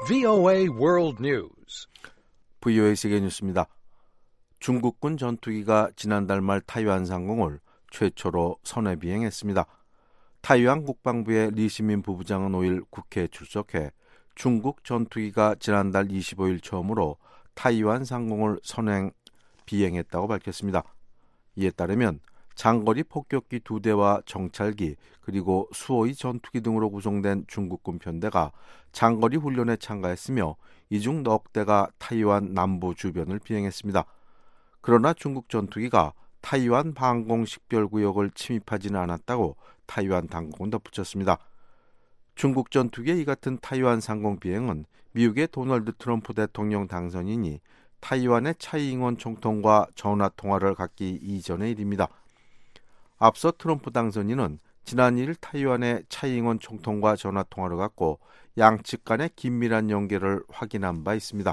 VOA World News. VOA 세계 뉴스입니다. 중국군 전투기가 지난달 말 타이완 상공을 최초로 선회 비행했습니다. 타이완 국방부의 리시민 부부장은 5일 국회에 출석해 중국 전투기가 지난달 25일 처음으로 타이완 상공을 선행 비행했다고 밝혔습니다. 이에 따르면 장거리 폭격기 2대와 정찰기 그리고 수호위 전투기 등으로 구성된 중국군 편대가 장거리 훈련에 참가했으며 이 중 넉 대가 타이완 남부 주변을 비행했습니다. 그러나 중국 전투기가 타이완 방공 식별구역을 침입하지는 않았다고 타이완 당국은 덧붙였습니다. 중국 전투기의 이 같은 타이완 상공 비행은 미국의 도널드 트럼프 대통령 당선인이 타이완의 차이잉원 총통과 전화통화를 갖기 이전의 일입니다. 앞서 트럼프 당선인은 지난 2일 타이완의 차이잉원 총통과 전화통화를 갖고 양측 간의 긴밀한 연계를 확인한 바 있습니다.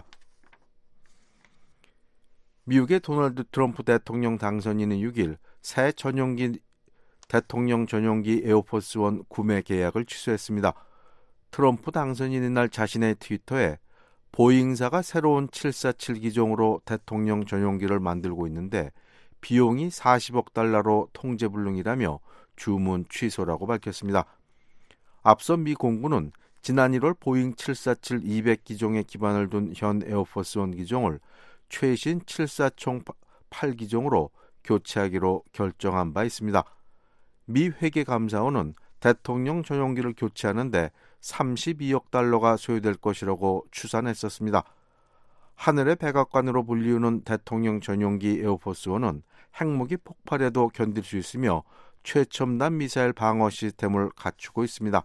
미국의 도널드 트럼프 대통령 당선인은 6일 새 대통령 전용기 에어포스1 구매 계약을 취소했습니다. 트럼프 당선인의 날 자신의 트위터에 보잉사가 새로운 747 기종으로 대통령 전용기를 만들고 있는데 비용이 40억 달러로 통제불능이라며 주문 취소라고 밝혔습니다. 앞서 미 공군은 지난 1월 보잉 747 200기종에 기반을 둔 현 에어포스1 기종을 최신 747 8기종으로 교체하기로 결정한 바 있습니다. 미 회계감사원은 대통령 전용기를 교체하는데 32억 달러가 소요될 것이라고 추산했었습니다. 하늘의 백악관으로 불리우는 대통령 전용기 에어포스1은 핵무기 폭발에도 견딜 수 있으며 최첨단 미사일 방어 시스템을 갖추고 있습니다.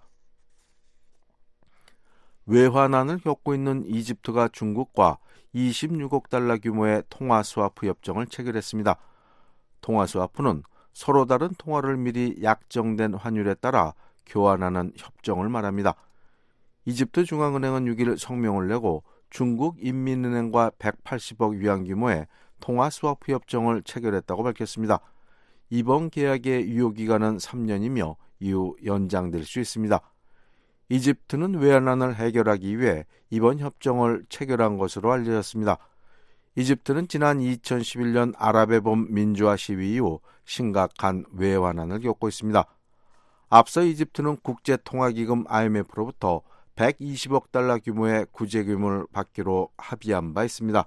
외환난을 겪고 있는 이집트가 중국과 26억 달러 규모의 통화 스와프 협정을 체결했습니다. 통화 스와프는 서로 다른 통화를 미리 약정된 환율에 따라 교환하는 협정을 말합니다. 이집트 중앙은행은 6일 성명을 내고 중국 인민은행과 180억 위안 규모의 통화 스와프 협정을 체결했다고 밝혔습니다. 이번 계약의 유효기간은 3년이며 이후 연장될 수 있습니다. 이집트는 외환난을 해결하기 위해 이번 협정을 체결한 것으로 알려졌습니다. 이집트는 지난 2011년 아랍의 봄 민주화 시위 이후 심각한 외환난을 겪고 있습니다. 앞서 이집트는 국제통화기금 IMF로부터 120억 달러 규모의 구제금을 받기로 합의한 바 있습니다.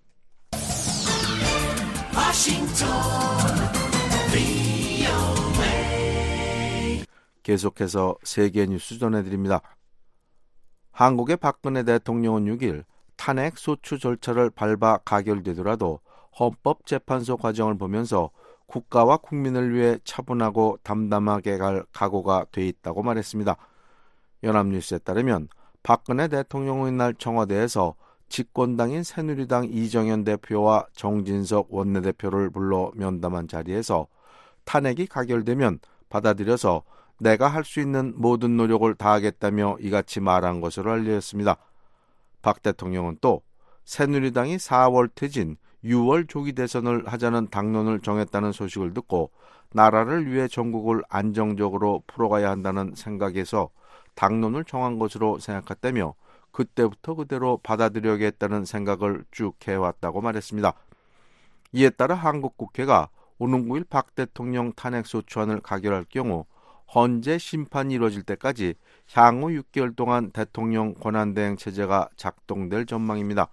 계속해서 세계 뉴스 전해드립니다. 한국의 박근혜 대통령은 6일 탄핵 소추 절차를 밟아 가결되더라도 헌법재판소 과정을 보면서 국가와 국민을 위해 차분하고 담담하게 갈 각오가 돼 있다고 말했습니다. 연합뉴스에 따르면 박근혜 대통령은 이날 청와대에서 집권당인 새누리당 이정현 대표와 정진석 원내대표를 불러 면담한 자리에서 탄핵이 가결되면 받아들여서 내가 할 수 있는 모든 노력을 다하겠다며 이같이 말한 것으로 알려졌습니다. 박 대통령은 또 새누리당이 4월 퇴진, 6월 조기 대선을 하자는 당론을 정했다는 소식을 듣고 나라를 위해 전국을 안정적으로 풀어가야 한다는 생각에서 당론을 정한 것으로 생각했다며 그때부터 그대로 받아들여야겠다는 생각을 쭉 해왔다고 말했습니다. 이에 따라 한국 국회가 오는 9일 박 대통령 탄핵소추안을 가결할 경우 헌재 심판이 이루어질 때까지 향후 6개월 동안 대통령 권한대행 체제가 작동될 전망입니다.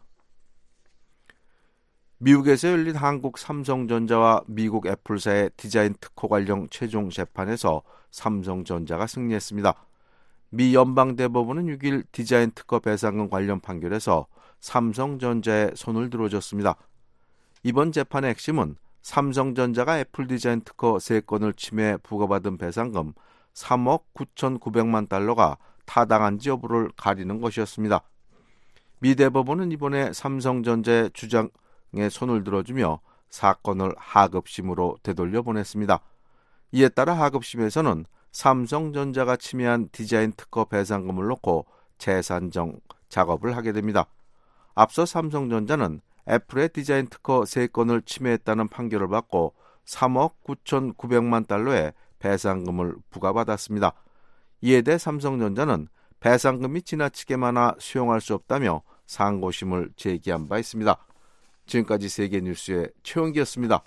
미국에서 열린 한국 삼성전자와 미국 애플사의 디자인 특허 관련 최종 재판에서 삼성전자가 승리했습니다. 미 연방대법원은 6일 디자인 특허 배상금 관련 판결에서 삼성전자에 손을 들어줬습니다. 이번 재판의 핵심은 삼성전자가 애플 디자인 특허 3건을 침해 부과받은 배상금 3억 9,900만 달러가 타당한지 여부를 가리는 것이었습니다. 미 대법원은 이번에 삼성전자의 주장에 손을 들어주며 사건을 하급심으로 되돌려 보냈습니다. 이에 따라 하급심에서는 삼성전자가 침해한 디자인 특허 배상금을 놓고 재산정 작업을 하게 됩니다. 앞서 삼성전자는 애플의 디자인 특허 3건을 침해했다는 판결을 받고 3억 9,900만 달러의 배상금을 부과받았습니다. 이에 대해 삼성전자는 배상금이 지나치게 많아 수용할 수 없다며 상고심을 제기한 바 있습니다. 지금까지 세계뉴스의 최원기였습니다.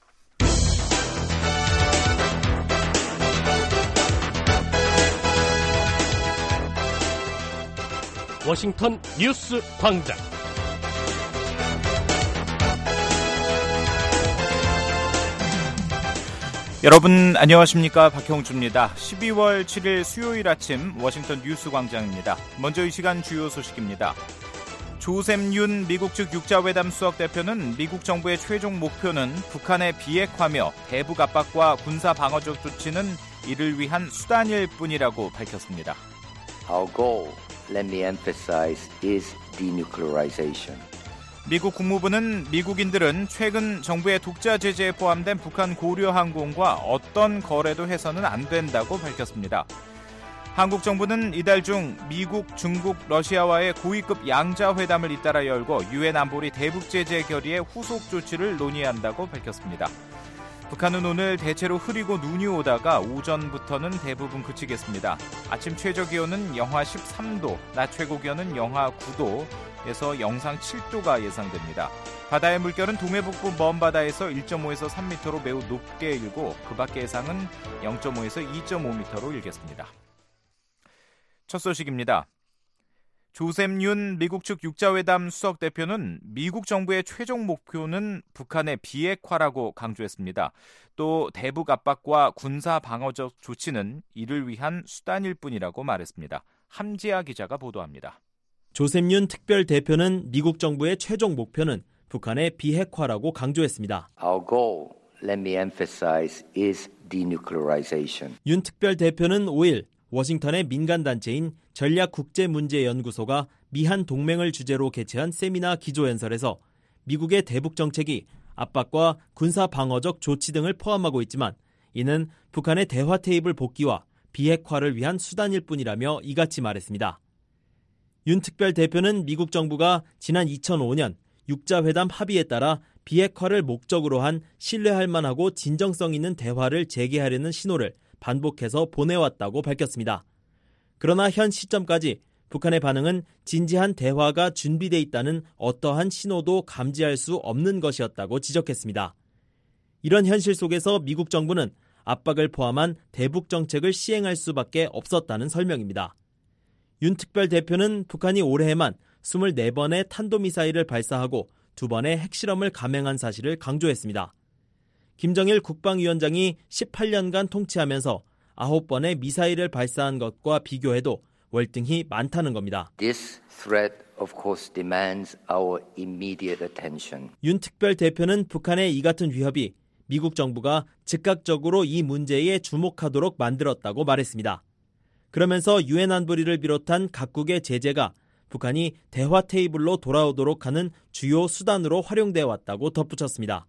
워싱턴 뉴스 광장. 여러분 안녕하십니까? 박형주입니다. 12월 7일 수요일 아침 워싱턴 뉴스 광장입니다. 먼저 이 시간 주요 소식입니다. 조셉 윤 미국 측 육자회담 수석 대표는 미국 정부의 최종 목표는 북한의 비핵화며 대북 압박과 군사 방어적 조치는 이를 위한 수단일 뿐이라고 밝혔습니다. Our goal, let me emphasize, is denuclearization. 미국 국무부는 미국인들은 최근 정부의 독자 제재에 포함된 북한 고려 항공과 어떤 거래도 해서는 안 된다고 밝혔습니다. 한국 정부는 이달 중 미국, 중국, 러시아와의 고위급 양자 회담을 잇따라 열고 유엔 안보리 대북 제재 결의의 후속 조치를 논의한다고 밝혔습니다. 북한은 오늘 대체로 흐리고 눈이 오다가 오전부터는 대부분 그치겠습니다. 아침 최저 기온은 영하 13도, 낮 최고 기온은 영하 9도에서 영상 7도가 예상됩니다. 바다의 물결은 동해북부 먼 바다에서 1.5에서 3m로 매우 높게 일고 그 밖의 해상은 0.5에서 2.5m로 일겠습니다. 첫 소식입니다. 조셉 윤 미국 측 육자회담 수석 대표는 미국 정부의 최종 목표는 북한의 비핵화라고 강조했습니다. 또 대북 압박과 군사 방어적 조치는 이를 위한 수단일 뿐이라고 말했습니다. 함지아 기자가 보도합니다. 조셉 윤 특별 대표는 미국 정부의 최종 목표는 북한의 비핵화라고 강조했습니다. Our goal, let me emphasize, is denuclearization. 윤 특별 대표는 5일 워싱턴의 민간단체인 전략국제문제연구소가 미한 동맹을 주제로 개최한 세미나 기조연설에서 미국의 대북 정책이 압박과 군사 방어적 조치 등을 포함하고 있지만 이는 북한의 대화 테이블 복귀와 비핵화를 위한 수단일 뿐이라며 이같이 말했습니다. 윤 특별 대표는 미국 정부가 지난 2005년 육자회담 합의에 따라 비핵화를 목적으로 한 신뢰할 만하고 진정성 있는 대화를 재개하려는 신호를 반복해서 보내왔다고 밝혔습니다. 그러나 현 시점까지 북한의 반응은 진지한 대화가 준비돼 있다는 어떠한 신호도 감지할 수 없는 것이었다고 지적했습니다. 이런 현실 속에서 미국 정부는 압박을 포함한 대북 정책을 시행할 수밖에 없었다는 설명입니다. 윤 특별 대표는 북한이 올해에만 24번의 탄도미사일을 발사하고 2번의 핵실험을 감행한 사실을 강조했습니다. 김정일 국방위원장이 18년간 통치하면서 9번의 미사일을 발사한 것과 비교해도 월등히 많다는 겁니다. This threat, of course, demands our immediate attention. 윤 특별 대표는 북한의 이 같은 위협이 미국 정부가 즉각적으로 이 문제에 주목하도록 만들었다고 말했습니다. 그러면서 유엔 안보리를 비롯한 각국의 제재가 북한이 대화 테이블로 돌아오도록 하는 주요 수단으로 활용되어 왔다고 덧붙였습니다.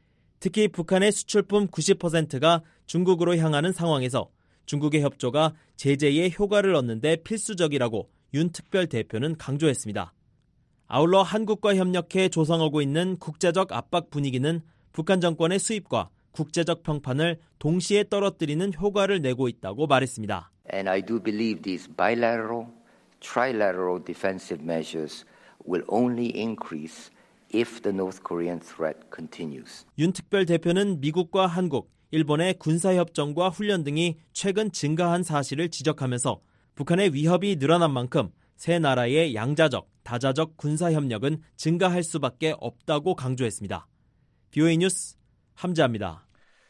특히 북한의 수출품 90%가 중국으로 향하는 상황에서 중국의 협조가 제재의 효과를 얻는 데 필수적이라고 윤 특별 대표는 강조했습니다. 아울러 한국과 협력해 조성하고 있는 국제적 압박 분위기는 북한 정권의 수입과 국제적 평판을 동시에 떨어뜨리는 효과를 내고 있다고 말했습니다. And I do believe these bilateral, trilateral defensive measures will only increase if the North Korean threat continues. 윤 특별 대표는 미국과 한국, 일본의 군사협정과 훈련 등이 최근 증가한 사실을 지적하면서 북한의 위협이 늘어난 만큼 세 나라의 양자적, 다자적 군사협력은 증가할 수밖에 없다고 강조했습니다. BOA 뉴스 함지아입니다.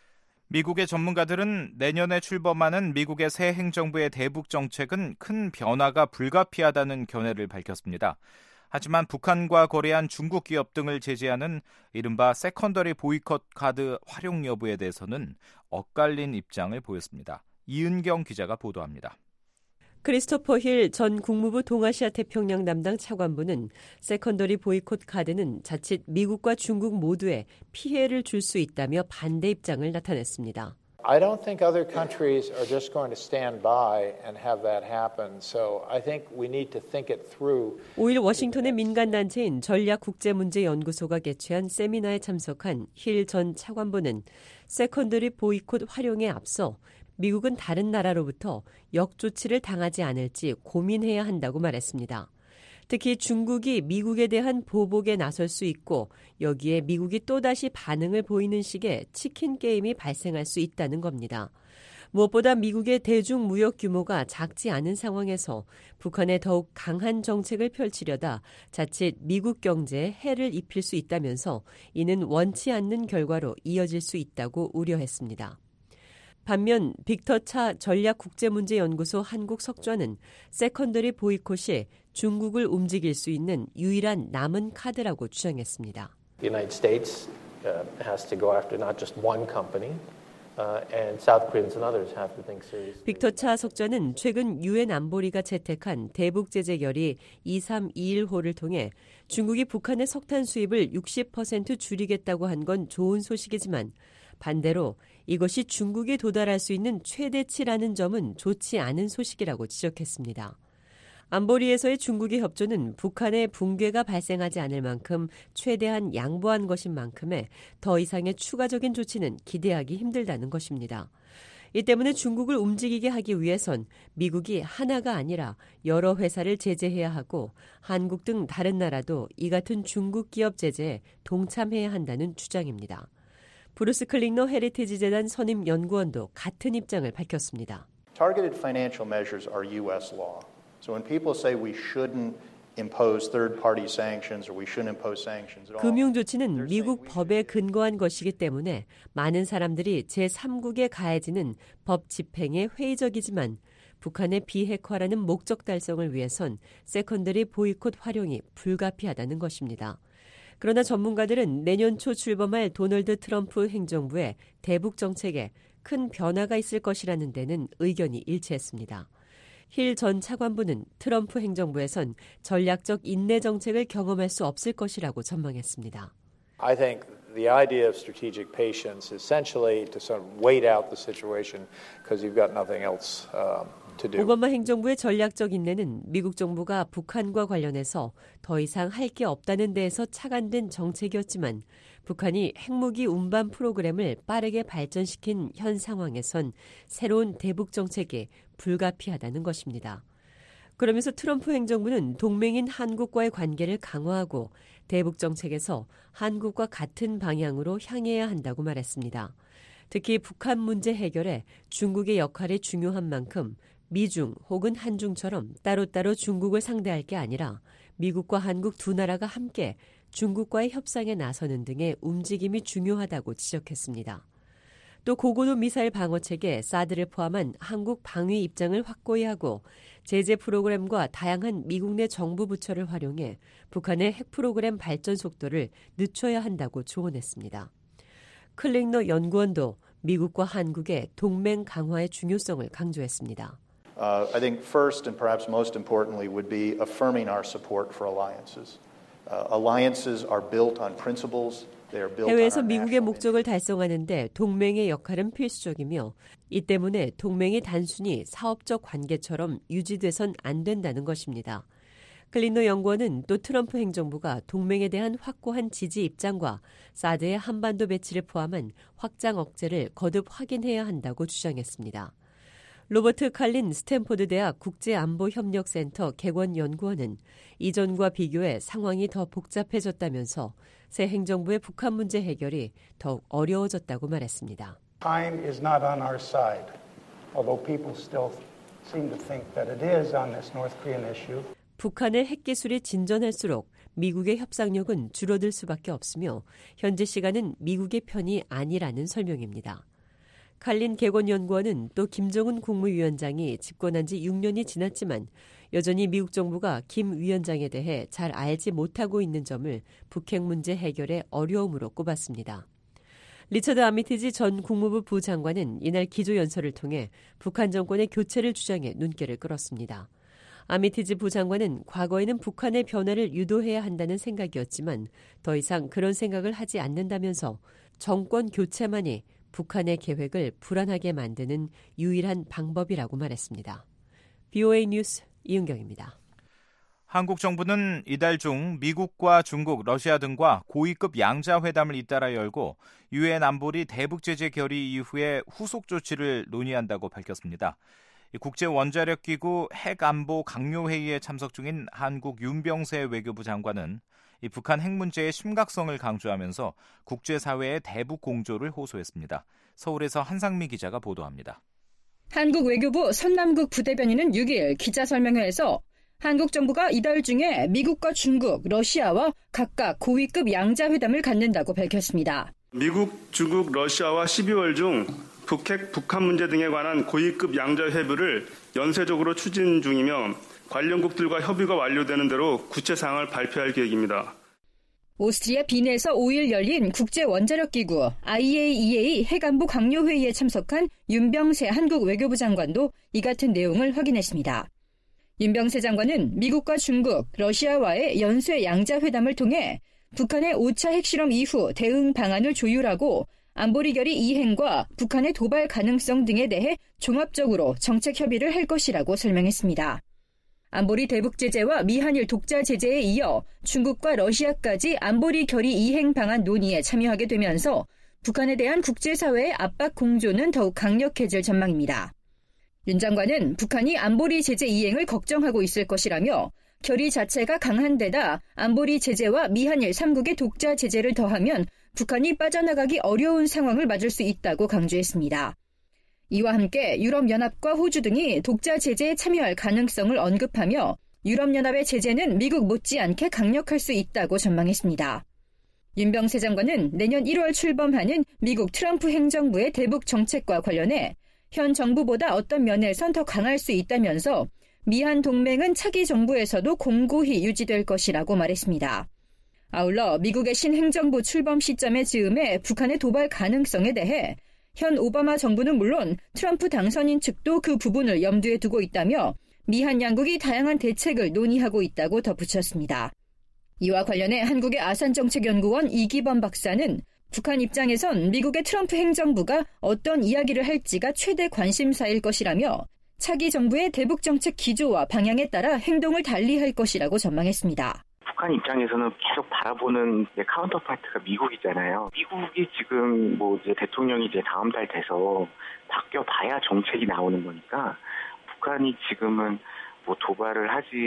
미국의 전문가들은 내년에 출범하는 미국의 새 행정부의 대북 정책은 큰 변화가 불가피하다는 견해를 밝혔습니다. 하지만 북한과 거래한 중국 기업 등을 제재하는 이른바 세컨더리 보이콧 카드 활용 여부에 대해서는 엇갈린 입장을 보였습니다. 이은경 기자가 보도합니다. 크리스토퍼 힐 전 국무부 동아시아 태평양 담당 차관보는 세컨더리 보이콧 카드는 자칫 미국과 중국 모두에 피해를 줄 수 있다며 반대 입장을 나타냈습니다. I don't think other countries are just going to stand by and have that happen. So I think we need to think it through. 5일 워싱턴의 민간단체인 전략국제문제연구소가 개최한 세미나에 참석한 힐 전 차관보는 세컨더리 보이콧 활용에 앞서 미국은 다른 나라로부터 역조치를 당하지 않을지 고민해야 한다고 말했습니다. 특히 중국이 미국에 대한 보복에 나설 수 있고 여기에 미국이 또다시 반응을 보이는 식의 치킨 게임이 발생할 수 있다는 겁니다. 무엇보다 미국의 대중 무역 규모가 작지 않은 상황에서 북한에 더욱 강한 정책을 펼치려다 자칫 미국 경제에 해를 입힐 수 있다면서 이는 원치 않는 결과로 이어질 수 있다고 우려했습니다. 반면 빅터 차 전략국제문제연구소 한국 석좌는 세컨더리 보이콧이 중국을 움직일 수 있는 유일한 남은 카드라고 주장했습니다. The United States has to go after not just one company. And South Koreans and others have to think seriously. 빅터 차 석좌는 최근 유엔 안보리가 채택한 대북 제재 결의 2321호를 통해 중국이 북한의 석탄 수입을 60% 줄이겠다고 한 건 좋은 소식이지만 반대로 이것이 중국에 도달할 수 있는 최대치라는 점은 좋지 않은 소식이라고 지적했습니다. 안보리에서의 중국의 협조는 북한의 붕괴가 발생하지 않을 만큼 최대한 양보한 것인 만큼에 더 이상의 추가적인 조치는 기대하기 힘들다는 것입니다. 이 때문에 중국을 움직이게 하기 위해선 미국이 하나가 아니라 여러 회사를 제재해야 하고 한국 등 다른 나라도 이 같은 중국 기업 제재에 동참해야 한다는 주장입니다. 브루스 클링너 헤리티지 재단 선임 연구원도 같은 입장을 밝혔습니다. Targeted financial measures are U.S. law. So when people say we shouldn't impose third-party sanctions or we shouldn't impose sanctions at all. 금융 조치는 미국 법에 근거한 것이기 때문에 많은 사람들이 제3국에 가해지는 법 집행에 회의적이지만 북한의 비핵화라는 목적 달성을 위해선 세컨더리 보이콧 활용이 불가피하다는 것입니다. 그러나 전문가들은 내년 초 출범할 도널드 트럼프 행정부의 대북 정책에 큰 변화가 있을 것이라는 데는 의견이 일치했습니다. 힐 전 차관부는 트럼프 행정부에선 전략적 인내 정책을 경험할 수 없을 것이라고 전망했습니다. I think the idea of strategic patience is essentially to sort of wait out the situation because you've got nothing else to do. 오바마 행정부의 전략적 인내는 미국 정부가 북한과 관련해서 더 이상 할 게 없다는 데에서 착안된 정책이었지만 북한이 핵무기 운반 프로그램을 빠르게 발전시킨 현 상황에선 새로운 대북 정책이 불가피하다는 것입니다. 그러면서 트럼프 행정부는 동맹인 한국과의 관계를 강화하고 대북 정책에서 한국과 같은 방향으로 향해야 한다고 말했습니다. 특히 북한 문제 해결에 중국의 역할이 중요한 만큼 미중 혹은 한중처럼 따로따로 중국을 상대할 게 아니라 미국과 한국 두 나라가 함께 중국과의 협상에 나서는 등의 움직임이 중요하다고 지적했습니다. 또 고고도 미사일 방어체계 사드를 포함한 한국 방위 입장을 확고히 하고 제재 프로그램과 다양한 미국 내 정부 부처를 활용해 북한의 핵 프로그램 발전 속도를 늦춰야 한다고 조언했습니다. 클링너 연구원도 미국과 한국의 동맹 강화의 중요성을 강조했습니다. I think first and perhaps most importantly would be affirming our support for alliances. Alliances are built on principles. 해외에서 미국의 목적을 달성하는 데 동맹의 역할은 필수적이며 이 때문에 동맹이 단순히 사업적 관계처럼 유지돼선 안 된다는 것입니다. 클린노 연구원은 또 트럼프 행정부가 동맹에 대한 확고한 지지 입장과 사드의 한반도 배치를 포함한 확장 억제를 거듭 확인해야 한다고 주장했습니다. 로버트 칼린 스탠포드 대학 국제안보협력센터 개원 연구원은 이전과 비교해 상황이 더 복잡해졌다면서 새 행정부의 북한 문제 해결이 더욱 어려워졌다고 말했습니다. Time is not on our side, although people still seem to think that it is on this North Korean issue. 북한의 핵기술이 진전할수록 미국의 협상력은 줄어들 수밖에 없으며 현재 시간은 미국의 편이 아니라는 설명입니다. 칼린 개건연구원은 또 김정은 국무위원장이 집권한 지 6년이 지났지만 여전히 미국 정부가 김 위원장에 대해 잘 알지 못하고 있는 점을 북핵 문제 해결의 어려움으로 꼽았습니다. 리처드 아미티지 전 국무부 부장관은 이날 기조연설을 통해 북한 정권의 교체를 주장해 눈길을 끌었습니다. 아미티지 부장관은 과거에는 북한의 변화를 유도해야 한다는 생각이었지만 더 이상 그런 생각을 하지 않는다면서 정권 교체만이 북한의 계획을 불안하게 만드는 유일한 방법이라고 말했습니다. BOA 뉴스 이은경입니다. 한국 정부는 이달 중 미국과 중국, 러시아 등과 고위급 양자 회담을 잇따라 열고 유엔 안보리 대북 제재 결의 이후에 후속 조치를 논의한다고 밝혔습니다. 국제원자력기구 핵안보 강요회의에 참석 중인 한국 윤병세 외교부 장관은 북한 핵 문제의 심각성을 강조하면서 국제사회의 대북 공조를 호소했습니다. 서울에서 한상미 기자가 보도합니다. 한국 외교부 선남국 부대변인은 6일 기자설명회에서 한국 정부가 이달 중에 미국과 중국, 러시아와 각각 고위급 양자회담을 갖는다고 밝혔습니다. 미국, 중국, 러시아와 12월 중 북핵, 북한 문제 등에 관한 고위급 양자회부를 연쇄적으로 추진 중이며 관련국들과 협의가 완료되는 대로 구체 사항을 발표할 계획입니다. 오스트리아 빈에서 5일 열린 국제원자력기구 IAEA 핵안보 강요회의에 참석한 윤병세 한국 외교부 장관도 이 같은 내용을 확인했습니다. 윤병세 장관은 미국과 중국, 러시아와의 연쇄 양자회담을 통해 북한의 5차 핵실험 이후 대응 방안을 조율하고 안보리 결의 이행과 북한의 도발 가능성 등에 대해 종합적으로 정책 협의를 할 것이라고 설명했습니다. 안보리 대북 제재와 미한일 독자 제재에 이어 중국과 러시아까지 안보리 결의 이행 방안 논의에 참여하게 되면서 북한에 대한 국제사회의 압박 공조는 더욱 강력해질 전망입니다. 윤 장관은 북한이 안보리 제재 이행을 걱정하고 있을 것이라며 결의 자체가 강한 데다 안보리 제재와 미한일 3국의 독자 제재를 더하면 북한이 빠져나가기 어려운 상황을 맞을 수 있다고 강조했습니다. 이와 함께 유럽연합과 호주 등이 독자 제재에 참여할 가능성을 언급하며 유럽연합의 제재는 미국 못지않게 강력할 수 있다고 전망했습니다. 윤병세 장관은 내년 1월 출범하는 미국 트럼프 행정부의 대북 정책과 관련해 현 정부보다 어떤 면에선 더 강할 수 있다면서 미한 동맹은 차기 정부에서도 공고히 유지될 것이라고 말했습니다. 아울러 미국의 신행정부 출범 시점의 즈음에 북한의 도발 가능성에 대해 현 오바마 정부는 물론 트럼프 당선인 측도 그 부분을 염두에 두고 있다며 미한 양국이 다양한 대책을 논의하고 있다고 덧붙였습니다. 이와 관련해 한국의 아산정책연구원 이기범 박사는 북한 입장에선 미국의 트럼프 행정부가 어떤 이야기를 할지가 최대 관심사일 것이라며 차기 정부의 대북 정책 기조와 방향에 따라 행동을 달리할 것이라고 전망했습니다. 북한 입장에서는 계속 바라보는 카운터파트가 미국이잖아요. 미국이 지금 이제 대통령이 이제 다음 달 돼서 바뀌어 봐야 정책이 나오는 거니까 북한이 지금은 도발을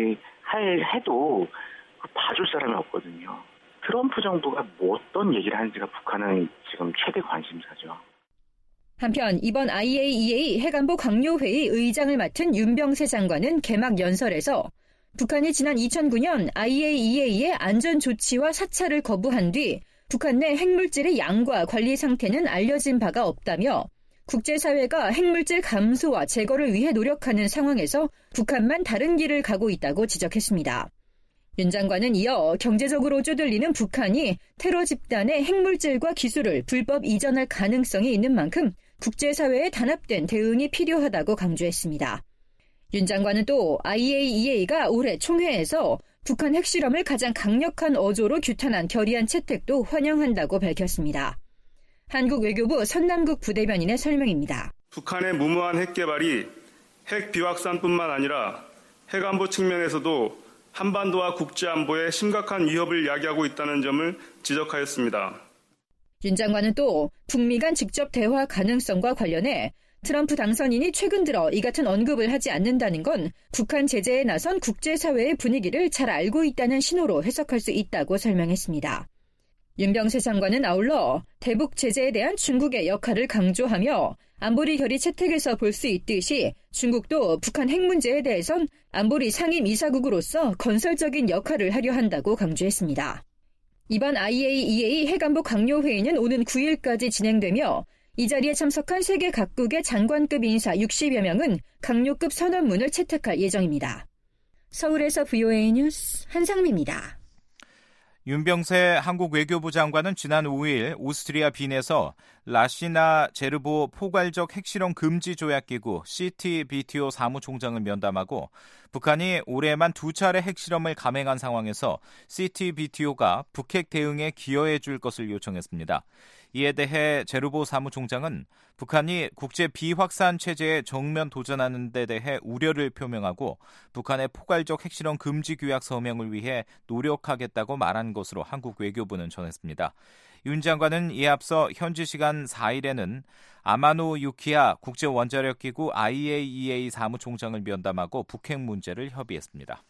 해도 봐줄 사람이 없거든요. 트럼프 정부가 어떤 얘기를 하는지가 북한은 지금 최대 관심사죠. 한편 이번 IAEA 핵안보 강요회의 의장을 맡은 윤병세 장관은 개막 연설에서 북한이 지난 2009년 IAEA의 안전조치와 사찰을 거부한 뒤 북한 내 핵물질의 양과 관리 상태는 알려진 바가 없다며 국제사회가 핵물질 감소와 제거를 위해 노력하는 상황에서 북한만 다른 길을 가고 있다고 지적했습니다. 윤 장관은 이어 경제적으로 쪼들리는 북한이 테러 집단의 핵물질과 기술을 불법 이전할 가능성이 있는 만큼 국제사회의 단합된 대응이 필요하다고 강조했습니다. 윤 장관은 또 IAEA가 올해 총회에서 북한 핵실험을 가장 강력한 어조로 규탄한 결의안 채택도 환영한다고 밝혔습니다. 한국 외교부 선남국 부대변인의 설명입니다. 북한의 무모한 핵 개발이 핵 비확산뿐만 아니라 핵안보 측면에서도 한반도와 국제안보에 심각한 위협을 야기하고 있다는 점을 지적하였습니다. 윤 장관은 또 북미 간 직접 대화 가능성과 관련해 트럼프 당선인이 최근 들어 이 같은 언급을 하지 않는다는 건 북한 제재에 나선 국제사회의 분위기를 잘 알고 있다는 신호로 해석할 수 있다고 설명했습니다. 윤병세 장관은 아울러 대북 제재에 대한 중국의 역할을 강조하며 안보리 결의 채택에서 볼 수 있듯이 중국도 북한 핵 문제에 대해선 안보리 상임 이사국으로서 건설적인 역할을 하려 한다고 강조했습니다. 이번 IAEA 핵안보 강요회의는 오는 9일까지 진행되며 이 자리에 참석한 세계 각국의 장관급 인사 60여 명은 강요급 선언문을 채택할 예정입니다. 서울에서 VOA 뉴스 한상미입니다. 윤병세 한국 외교부 장관은 지난 5일 오스트리아 빈에서 라시나 제르보 포괄적 핵실험 금지 조약기구 CTBTO 사무총장을 면담하고 북한이 올해만 2차례 핵실험을 감행한 상황에서 CTBTO가 북핵 대응에 기여해 줄 것을 요청했습니다. 이에 대해 제르보 사무총장은 북한이 국제 비확산 체제에 정면 도전하는 데 대해 우려를 표명하고 북한의 포괄적 핵실험 금지 규약 서명을 위해 노력하겠다고 말한 것으로 한국 외교부는 전했습니다. 윤 장관은 이에 앞서 현지 시간 4일에는 아마노 유키야 국제원자력기구 IAEA 사무총장을 면담하고 북핵 문제를 협의했습니다.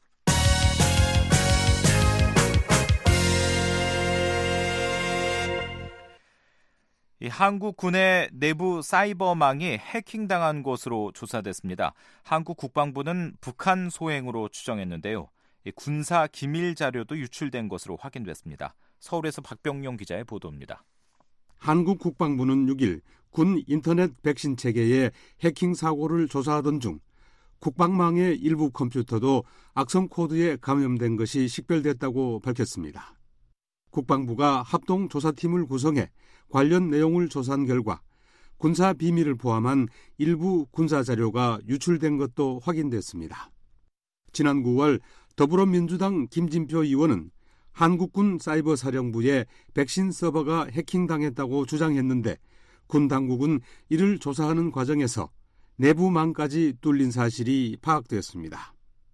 한국 군의 내부 사이버망이 해킹당한 것으로 조사됐습니다. 한국 국방부는 북한 소행으로 추정했는데요. 군사 기밀 자료도 유출된 것으로 확인됐습니다. 서울에서 박병용 기자의 보도입니다. 한국 국방부는 6일 군 인터넷 백신 체계의 해킹 사고를 조사하던 중 국방망의 일부 컴퓨터도 악성 코드에 감염된 것이 식별됐다고 밝혔습니다. 국방부가 합동조사팀을 구성해 관련 내용을 조사한 결과 군사 비밀을 포함한 일부 군사 자료가 유출된 것도 확인됐습니다. 지난 9월 더불어민주당 김진표 의원은 한국군 사이버사령부의 백신 서버가 해킹당했다고 주장했는데 군 당국은 이를 조사하는 과정에서 내부망까지 뚫린 사실이 파악되었습니다.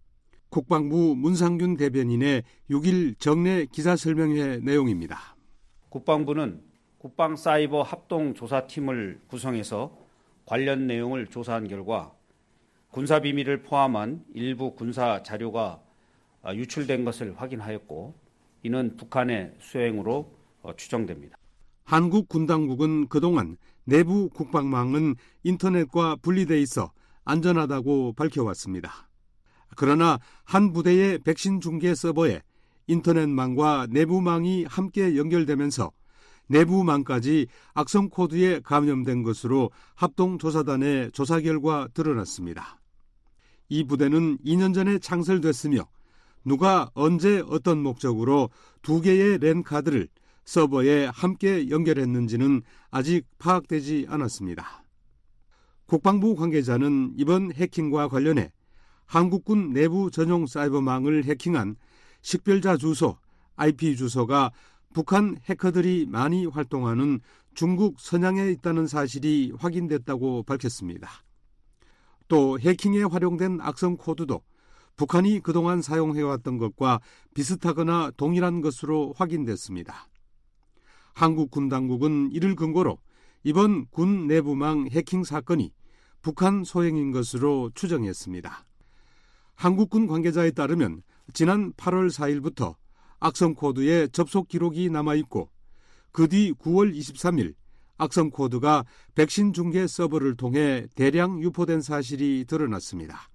국방부 문상균 대변인의 6일 정례 기자설명회 내용입니다. 국방부는 국방사이버 합동조사팀을 구성해서 관련 내용을 조사한 결과 군사비밀을 포함한 일부 군사 자료가 유출된 것을 확인하였고 이는 북한의 수행으로 추정됩니다. 한국 군 당국은 그동안 내부 국방망은 인터넷과 분리돼 있어 안전하다고 밝혀왔습니다. 그러나 한 부대의 백신 중계 서버에 인터넷망과 내부망이 함께 연결되면서 내부망까지 악성 코드에 감염된 것으로 합동조사단의 조사 결과 드러났습니다. 이 부대는 2년 전에 창설됐으며 누가 언제 어떤 목적으로 2개의 랜 카드를 서버에 함께 연결했는지는 아직 파악되지 않았습니다. 국방부 관계자는 이번 해킹과 관련해 한국군 내부 전용 사이버망을 해킹한 식별자 주소, IP 주소가 북한 해커들이 많이 활동하는 중국 선양에 있다는 사실이 확인됐다고 밝혔습니다. 또 해킹에 활용된 악성 코드도 북한이 그동안 사용해왔던 것과 비슷하거나 동일한 것으로 확인됐습니다. 한국 군 당국은 이를 근거로 이번 군 내부망 해킹 사건이 북한 소행인 것으로 추정했습니다. 한국군 관계자에 따르면 지난 8월 4일부터 악성 코드에 접속 기록이 남아있고 그 뒤 9월 23일 악성 코드가 백신 중계 서버를 통해 대량 유포된 사실이 드러났습니다.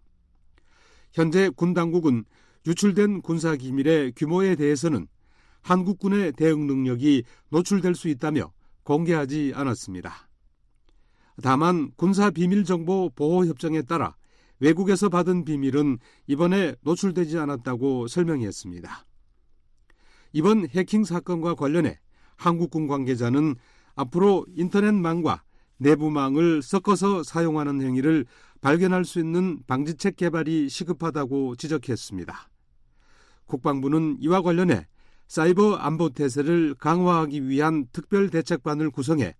현재 군 당국은 유출된 군사 기밀의 규모에 대해서는 한국군의 대응 능력이 노출될 수 있다며 공개하지 않았습니다. 다만 군사비밀정보보호협정에 따라 외국에서 받은 비밀은 이번에 노출되지 않았다고 설명했습니다. 이번 해킹 사건과 관련해 한국군 관계자는 앞으로 인터넷망과 내부망을 섞어서 사용하는 행위를 발견할 수 있는 방지책 개발이 시급하다고 지적했습니다. 국방부는 이와 관련해 사이버 안보 태세를 강화하기 위한 특별대책반을 구성해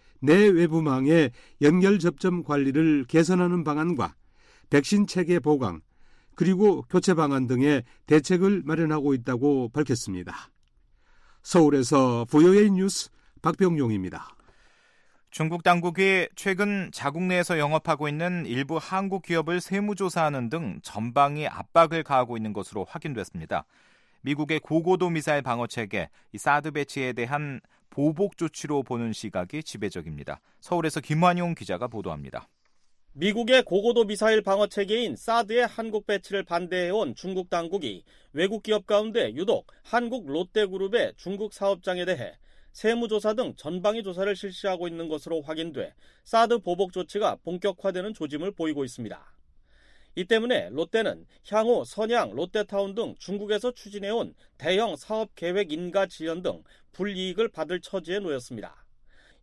내외부망의 연결 접점 관리를 개선하는 방안과 백신 체계 보강, 그리고 교체 방안 등의 대책을 마련하고 있다고 밝혔습니다. 서울에서 VOA 뉴스 박병용입니다. 중국 당국이 최근 자국 내에서 영업하고 있는 일부 한국 기업을 세무조사하는 등 전방위 압박을 가하고 있는 것으로 확인됐습니다. 미국의 고고도 미사일 방어체계 사드 배치에 대한 보복 조치로 보는 시각이 지배적입니다. 서울에서 김환용 기자가 보도합니다. 미국의 고고도 미사일 방어체계인 사드의 한국 배치를 반대해온 중국 당국이 외국 기업 가운데 유독 한국 롯데그룹의 중국 사업장에 대해 세무조사 등 전방위 조사를 실시하고 있는 것으로 확인돼 사드 보복 조치가 본격화되는 조짐을 보이고 있습니다. 이 때문에 롯데는 향후 선양, 롯데타운 등 중국에서 추진해온 대형 사업 계획 인가 지연 등 불이익을 받을 처지에 놓였습니다.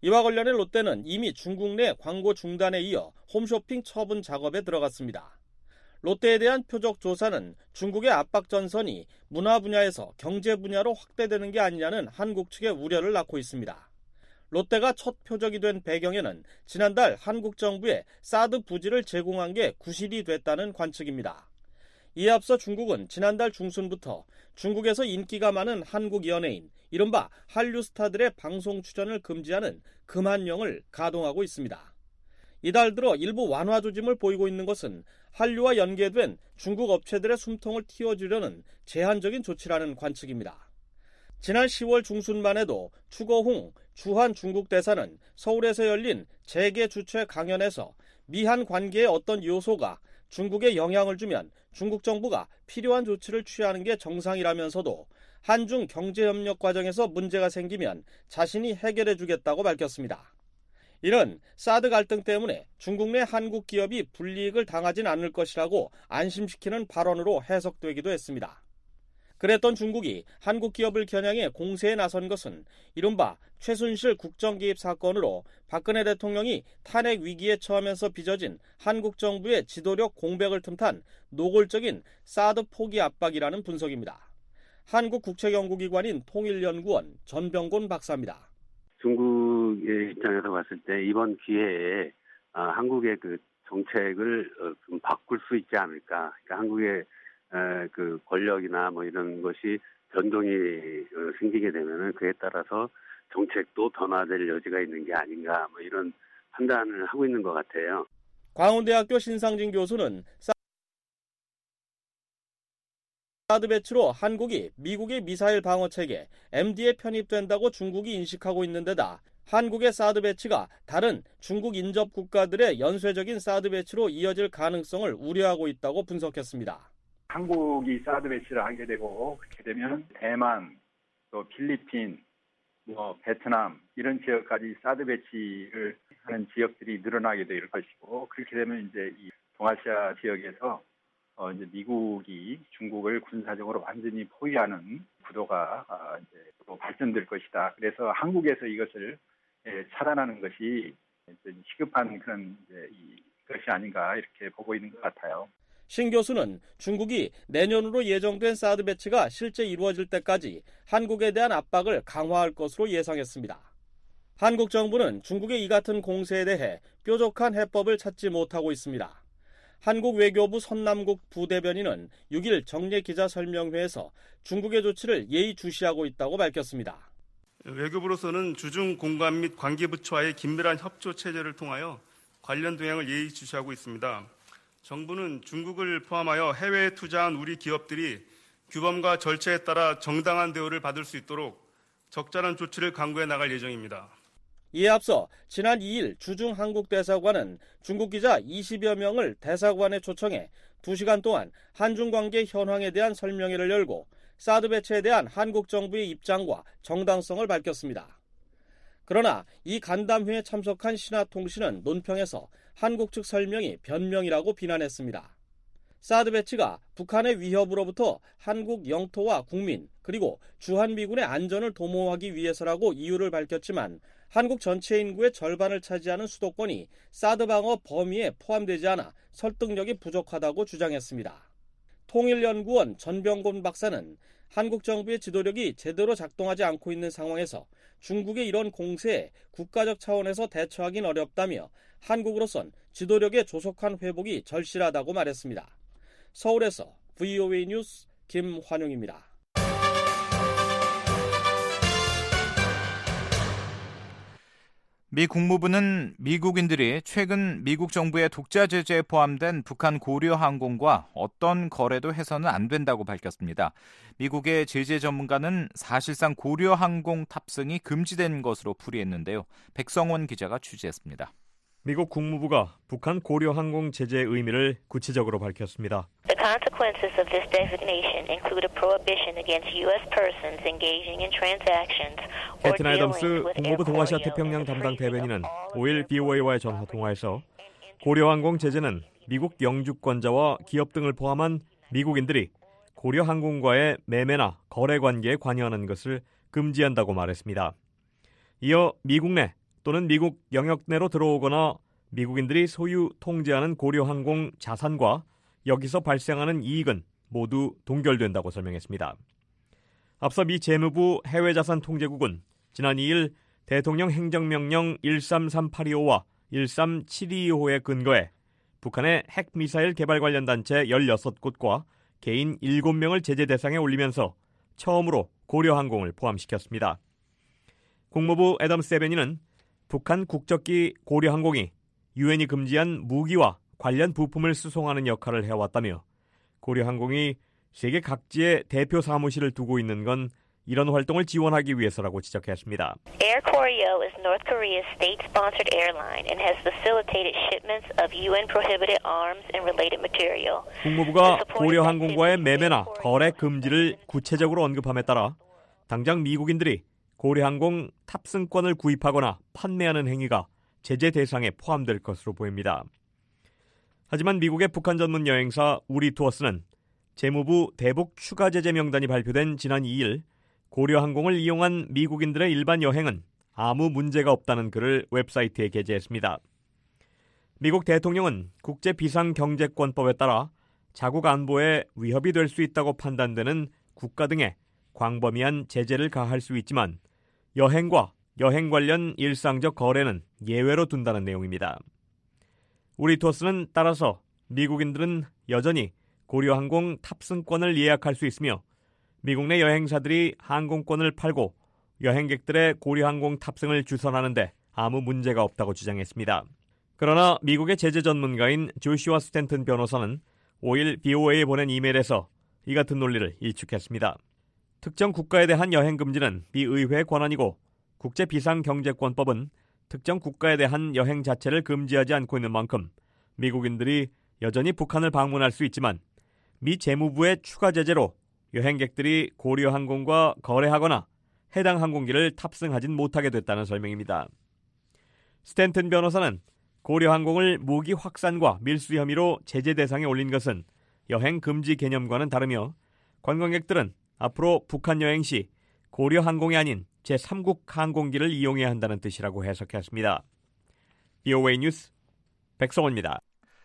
이와 관련해 롯데는 이미 중국 내 광고 중단에 이어 홈쇼핑 처분 작업에 들어갔습니다. 롯데에 대한 표적 조사는 중국의 압박 전선이 문화 분야에서 경제 분야로 확대되는 게 아니냐는 한국 측의 우려를 낳고 있습니다. 롯데가 첫 표적이 된 배경에는 지난달 한국 정부에 사드 부지를 제공한 게 구실이 됐다는 관측입니다. 이에 앞서 중국은 지난달 중순부터 중국에서 인기가 많은 한국 연예인, 이른바 한류 스타들의 방송 출연을 금지하는 금한령을 가동하고 있습니다. 이달 들어 일부 완화 조짐을 보이고 있는 것은 한류와 연계된 중국 업체들의 숨통을 틔워주려는 제한적인 조치라는 관측입니다. 지난 10월 중순만 해도 추거홍 주한 중국 대사는 서울에서 열린 재계 주최 강연에서 미한 관계의 어떤 요소가 중국에 영향을 주면 중국 정부가 필요한 조치를 취하는 게 정상이라면서도 한중 경제협력 과정에서 문제가 생기면 자신이 해결해 주겠다고 밝혔습니다. 이는 사드 갈등 때문에 중국 내 한국 기업이 불이익을 당하진 않을 것이라고 안심시키는 발언으로 해석되기도 했습니다. 그랬던 중국이 한국 기업을 겨냥해 공세에 나선 것은 이른바 최순실 국정개입 사건으로 박근혜 대통령이 탄핵 위기에 처하면서 빚어진 한국 정부의 지도력 공백을 틈탄 노골적인 사드 포기 압박이라는 분석입니다. 한국국책연구기관인 통일연구원 전병곤 박사입니다. 중국의 입장에서 봤을 때 이번 기회에 한국의 그 정책을 좀 바꿀 수 있지 않을까. 그러니까 한국의 그 권력이나 뭐 이런 것이 변동이 생기게 되면은 그에 따라서 정책도 변화될 여지가 있는 게 아닌가. 뭐 이런 판단을 하고 있는 것 같아요. 광운대학교 신상진 교수는 사드 배치로 한국이 미국의 미사일 방어 체계 MD에 편입된다고 중국이 인식하고 있는 데다 한국의 사드 배치가 다른 중국 인접 국가들의 연쇄적인 사드 배치로 이어질 가능성을 우려하고 있다고 분석했습니다. 한국이 사드 배치를 하게 되고 그렇게 되면 대만, 또 필리핀, 베트남 이런 지역까지 사드 배치를 하는 지역들이 늘어나게 될 것이고 그렇게 되면 이제 이 동아시아 지역에서 이제 미국이 중국을 군사적으로 완전히 포위하는 구도가 이제 또 발전될 것이다. 그래서 한국에서 이것을 차단하는 것이 시급한 그런 이제 것이 아닌가 이렇게 보고 있는 것 같아요. 신 교수는 중국이 내년으로 예정된 사드 배치가 실제 이루어질 때까지 한국에 대한 압박을 강화할 것으로 예상했습니다. 한국 정부는 중국의 이 같은 공세에 대해 뾰족한 해법을 찾지 못하고 있습니다. 한국 외교부 선남국 부대변인은 6일 정례 기자설명회에서 중국의 조치를 예의주시하고 있다고 밝혔습니다. 외교부로서는 주중 공관 및 관계부처와의 긴밀한 협조 체제를 통하여 관련 동향을 예의주시하고 있습니다. 정부는 중국을 포함하여 해외에 투자한 우리 기업들이 규범과 절차에 따라 정당한 대우를 받을 수 있도록 적절한 조치를 강구해 나갈 예정입니다. 이에 앞서 지난 2일 주중 한국 대사관은 중국 기자 20여 명을 대사관에 초청해 2시간 동안 한중 관계 현황에 대한 설명회를 열고 사드 배치에 대한 한국 정부의 입장과 정당성을 밝혔습니다. 그러나 이 간담회에 참석한 신화통신은 논평에서 한국 측 설명이 변명이라고 비난했습니다. 사드 배치가 북한의 위협으로부터 한국 영토와 국민 그리고 주한미군의 안전을 도모하기 위해서라고 이유를 밝혔지만 한국 전체 인구의 절반을 차지하는 수도권이 사드 방어 범위에 포함되지 않아 설득력이 부족하다고 주장했습니다. 통일연구원 전병곤 박사는 한국 정부의 지도력이 제대로 작동하지 않고 있는 상황에서 중국의 이런 공세에 국가적 차원에서 대처하긴 어렵다며 한국으로선 지도력의 조속한 회복이 절실하다고 말했습니다. 서울에서 VOA 뉴스 김환용입니다. 미 국무부는 미국인들이 최근 미국 정부의 독자 제재에 포함된 북한 고려 항공과 어떤 거래도 해서는 안 된다고 밝혔습니다. 미국의 제재 전문가는 사실상 고려 항공 탑승이 금지된 것으로 풀이했는데요. 백성원 기자가 취재했습니다. 미국 국무부가 북한 고려 항공 제재의 의미를 구체적으로 밝혔습니다. The consequences of this designation include a prohibition against U.S. persons engaging in transactions or 캐튼 dealings 애덤스 with 국무부 동아시아 Air 태평양 담당 대변인은 5일 BOA와의 전화 통화에서 고려 항공 제재는 미국 영주권자와 기업 등을 포함한 미국인들이 고려 항공과의 매매나 거래 관계에 관여하는 것을 금지한다고 말했습니다. 이어 미국 내 또는 미국 영역 내로 들어오거나 미국인들이 소유 통제하는 고려항공 자산과 여기서 발생하는 이익은 모두 동결된다고 설명했습니다. 앞서 미 재무부 해외자산통제국은 지난 2일 대통령 행정명령 13382호와 13722호에 근거해 북한의 핵미사일 개발 관련 단체 16곳과 개인 7명을 제재 대상에 올리면서 처음으로 고려항공을 포함시켰습니다. 국무부 애덤 세베니는 북한 국적기 고려항공이 유엔이 금지한 무기와 관련 부품을 수송하는 역할을 해왔다며 고려항공이 세계 각지에 대표 사무실을 두고 있는 건 이런 활동을 지원하기 위해서라고 지적했습니다. Air Koryo is North Korea's state-sponsored airline and has facilitated shipments of UN-prohibited arms and related material. 국무부가 고려항공과의 매매나 거래 금지를 구체적으로 언급함에 따라 당장 미국인들이 고려항공 탑승권을 구입하거나 판매하는 행위가 제재 대상에 포함될 것으로 보입니다. 하지만 미국의 북한 전문 여행사 우리투어스는 재무부 대북 추가 제재 명단이 발표된 지난 2일 고려항공을 이용한 미국인들의 일반 여행은 아무 문제가 없다는 글을 웹사이트에 게재했습니다. 미국 대통령은 국제비상경제권법에 따라 자국 안보에 위협이 될 수 있다고 판단되는 국가 등에 광범위한 제재를 가할 수 있지만 여행과 여행 관련 일상적 거래는 예외로 둔다는 내용입니다. 우리투어스는 따라서 미국인들은 여전히 고려항공 탑승권을 예약할 수 있으며 미국 내 여행사들이 항공권을 팔고 여행객들의 고려항공 탑승을 주선하는데 아무 문제가 없다고 주장했습니다. 그러나 미국의 제재 전문가인 조슈아 스탠튼 변호사는 5일 BOA에 보낸 이메일에서 이 같은 논리를 일축했습니다. 특정 국가에 대한 여행 금지는 미 의회의 권한이고 국제비상경제권법은 특정 국가에 대한 여행 자체를 금지하지 않고 있는 만큼 미국인들이 여전히 북한을 방문할 수 있지만 미 재무부의 추가 제재로 여행객들이 고려항공과 거래하거나 해당 항공기를 탑승하진 못하게 됐다는 설명입니다. 스탠튼 변호사는 고려항공을 무기 확산과 밀수 혐의로 제재 대상에 올린 것은 여행 금지 개념과는 다르며 관광객들은 앞으로 북한 여행 시 고려항공이 아닌 제3국 항공기를 이용해야 한다는 뜻이라고 해석했습니다. BOA 뉴스 백성원입니다.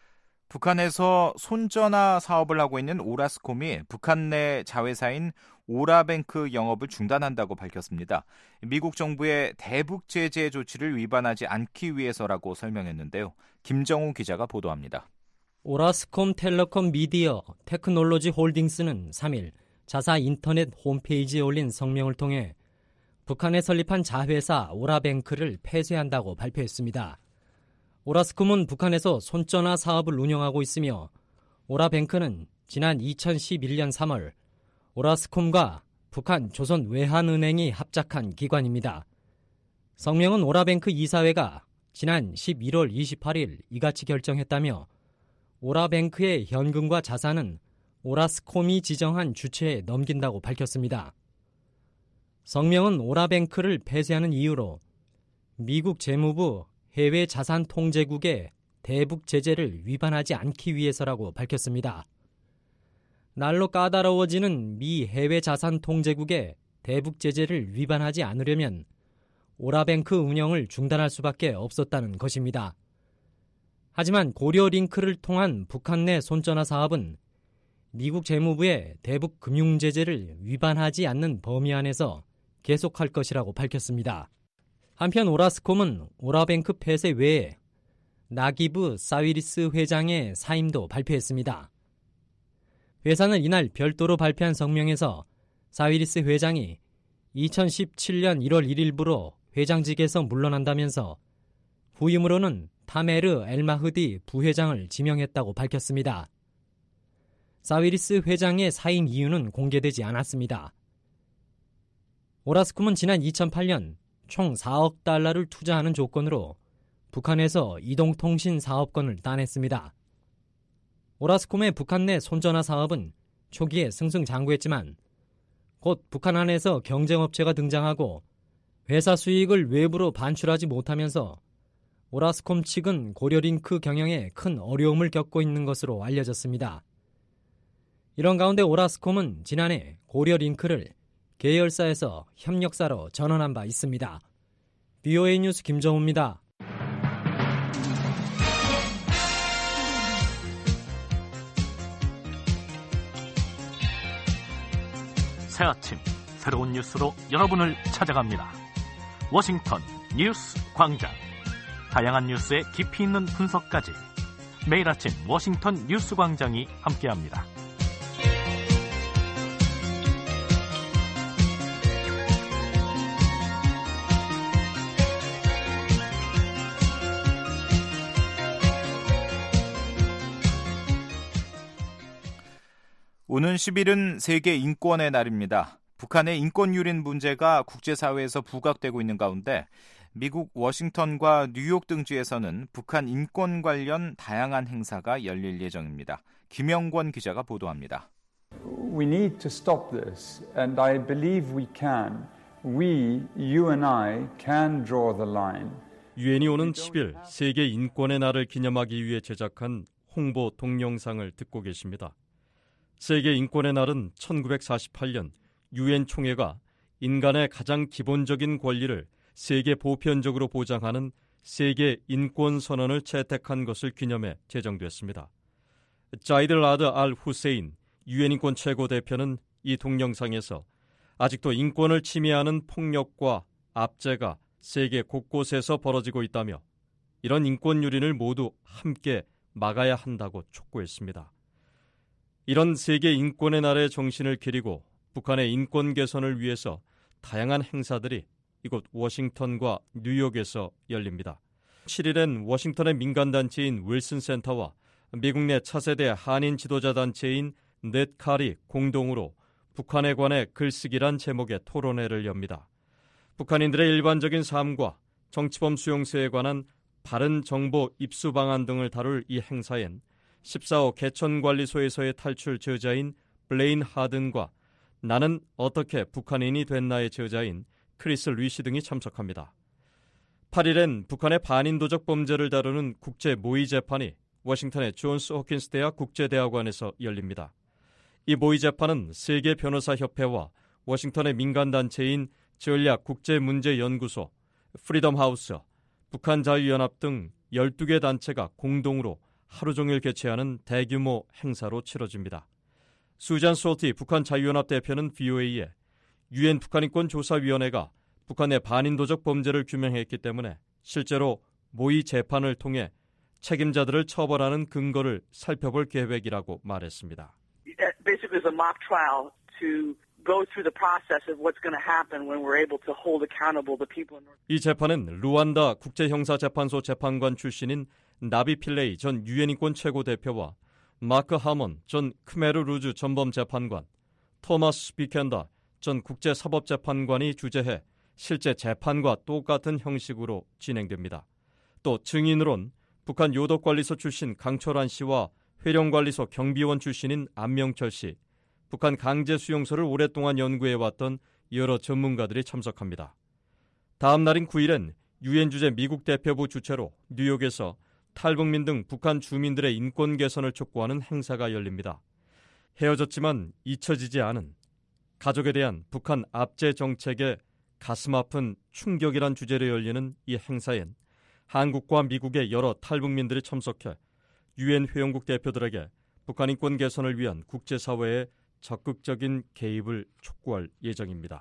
북한에서 손전화 사업을 하고 있는 오라스콤이 북한 내 자회사인 오라뱅크 영업을 중단한다고 밝혔습니다. 미국 정부의 대북 제재 조치를 위반하지 않기 위해서라고 설명했는데요. 김정우 기자가 보도합니다. 오라스콤 텔레콤 미디어 테크놀로지 홀딩스는 3일 자사 인터넷 홈페이지에 올린 성명을 통해 북한에 설립한 자회사 오라뱅크를 폐쇄한다고 발표했습니다. 오라스콤은 북한에서 손전화 사업을 운영하고 있으며 오라뱅크는 지난 2011년 3월 오라스콤과 북한 조선외환은행이 합작한 기관입니다. 성명은 오라뱅크 이사회가 지난 11월 28일 이같이 결정했다며 오라뱅크의 현금과 자산은 오라스콤이 지정한 주체에 넘긴다고 밝혔습니다. 성명은 오라뱅크를 폐쇄하는 이유로 미국 재무부 해외자산통제국의 대북 제재를 위반하지 않기 위해서라고 밝혔습니다. 날로 까다로워지는 미 해외자산통제국의 대북 제재를 위반하지 않으려면 오라뱅크 운영을 중단할 수밖에 없었다는 것입니다. 하지만 고려링크를 통한 북한 내 손전화 사업은 미국 재무부의 대북 금융 제재를 위반하지 않는 범위 안에서 계속할 것이라고 밝혔습니다. 한편 오라스콤은 오라뱅크 폐쇄 외에 나기브 사위리스 회장의 사임도 발표했습니다. 회사는 이날 별도로 발표한 성명에서 사위리스 회장이 2017년 1월 1일부로 회장직에서 물러난다면서 후임으로는 타메르 엘마흐디 부회장을 지명했다고 밝혔습니다. 사위리스 회장의 사임 이유는 공개되지 않았습니다. 오라스콤은 지난 2008년 총 4억 달러를 투자하는 조건으로 북한에서 이동통신 사업권을 따냈습니다. 오라스콤의 북한 내 손전화 사업은 초기에 승승장구했지만 곧 북한 안에서 경쟁업체가 등장하고 회사 수익을 외부로 반출하지 못하면서 오라스콤 측은 고려링크 경영에 큰 어려움을 겪고 있는 것으로 알려졌습니다. 이런 가운데 오라스콤은 지난해 고려링크를 계열사에서 협력사로 전환한 바 있습니다. VOA 뉴스 김정우입니다. 새 아침 새로운 뉴스로 여러분을 찾아갑니다. 워싱턴 뉴스 광장. 다양한 뉴스의 깊이 있는 분석까지 매일 아침 워싱턴 뉴스 광장이 함께합니다. 오는 10일은 세계 인권의 날입니다. 북한의 인권 유린 문제가 국제사회에서 부각되고 있는 가운데 미국 워싱턴과 뉴욕 등지에서는 북한 인권 관련 다양한 행사가 열릴 예정입니다. 김영권 기자가 보도합니다. We need to stop this, and I believe we can. We, you and I, can draw the line. 유엔이 오는 10일 세계 인권의 날을 기념하기 위해 제작한 홍보 동영상을 듣고 계십니다. 세계 인권의 날은 1948년 유엔 총회가 인간의 가장 기본적인 권리를 세계 보편적으로 보장하는 세계 인권 선언을 채택한 것을 기념해 제정됐습니다. 자이드 라드 알 후세인 유엔 인권 최고 대표는 이 동영상에서 아직도 인권을 침해하는 폭력과 압제가 세계 곳곳에서 벌어지고 있다며 이런 인권 유린을 모두 함께 막아야 한다고 촉구했습니다. 이런 세계 인권의 날의 정신을 기리고 북한의 인권 개선을 위해서 다양한 행사들이 이곳 워싱턴과 뉴욕에서 열립니다. 7일엔 워싱턴의 민간단체인 윌슨 센터와 미국 내 차세대 한인 지도자 단체인 넷칼이 공동으로 북한에 관해 글쓰기란 제목의 토론회를 엽니다. 북한인들의 일반적인 삶과 정치범 수용소에 관한 바른 정보 입수 방안 등을 다룰 이 행사엔 14호 개천관리소에서의 탈출 저자인 블레인 하든과 나는 어떻게 북한인이 됐나의 저자인 크리스 리시 등이 참석합니다. 8일엔 북한의 반인도적 범죄를 다루는 국제 모의 재판이 워싱턴의 존스 호킨스 대학 국제대학원에서 열립니다. 이 모의 재판은 세계 변호사 협회와 워싱턴의 민간단체인 전략국제문제연구소, 프리덤 하우스, 북한 자유연합 등 12개 단체가 공동으로 하루 종일 개최하는 대규모 행사로 치러집니다. 수잔 솔티 북한 자유연합 대표는 VOA에 유엔 북한인권조사위원회가 북한 내 반인도적 범죄를 규명했기 때문에 실제로 모의 재판을 통해 책임자들을 처벌하는 근거를 살펴볼 계획이라고 말했습니다. Basically, it's a mock trial to go through the process of what's going to happen when we're able to hold accountable the people. 이 재판은 루안다 국제형사재판소 재판관 출신인 나비 필레이 전 유엔인권 최고 대표와 마크 하먼 전 크메르 루즈 전범 재판관, 토마스 비켄다 전 국제사법재판관이 주재해 실제 재판과 똑같은 형식으로 진행됩니다. 또 증인으론 북한 요독관리소 출신 강철환 씨와 회령관리소 경비원 출신인 안명철 씨, 북한 강제수용소를 오랫동안 연구해왔던 여러 전문가들이 참석합니다. 다음 날인 9일엔 유엔 주재 미국 대표부 주최로 뉴욕에서 탈북민 등 북한 주민들의 인권 개선을 촉구하는 행사가 열립니다. 헤어졌지만 잊혀지지 않은 가족에 대한 북한 압제 정책의 가슴 아픈 충격이란 주제로 열리는 이 행사엔 한국과 미국의 여러 탈북민들이 참석해 유엔 회원국 대표들에게 북한 인권 개선을 위한 국제사회의 적극적인 개입을 촉구할 예정입니다.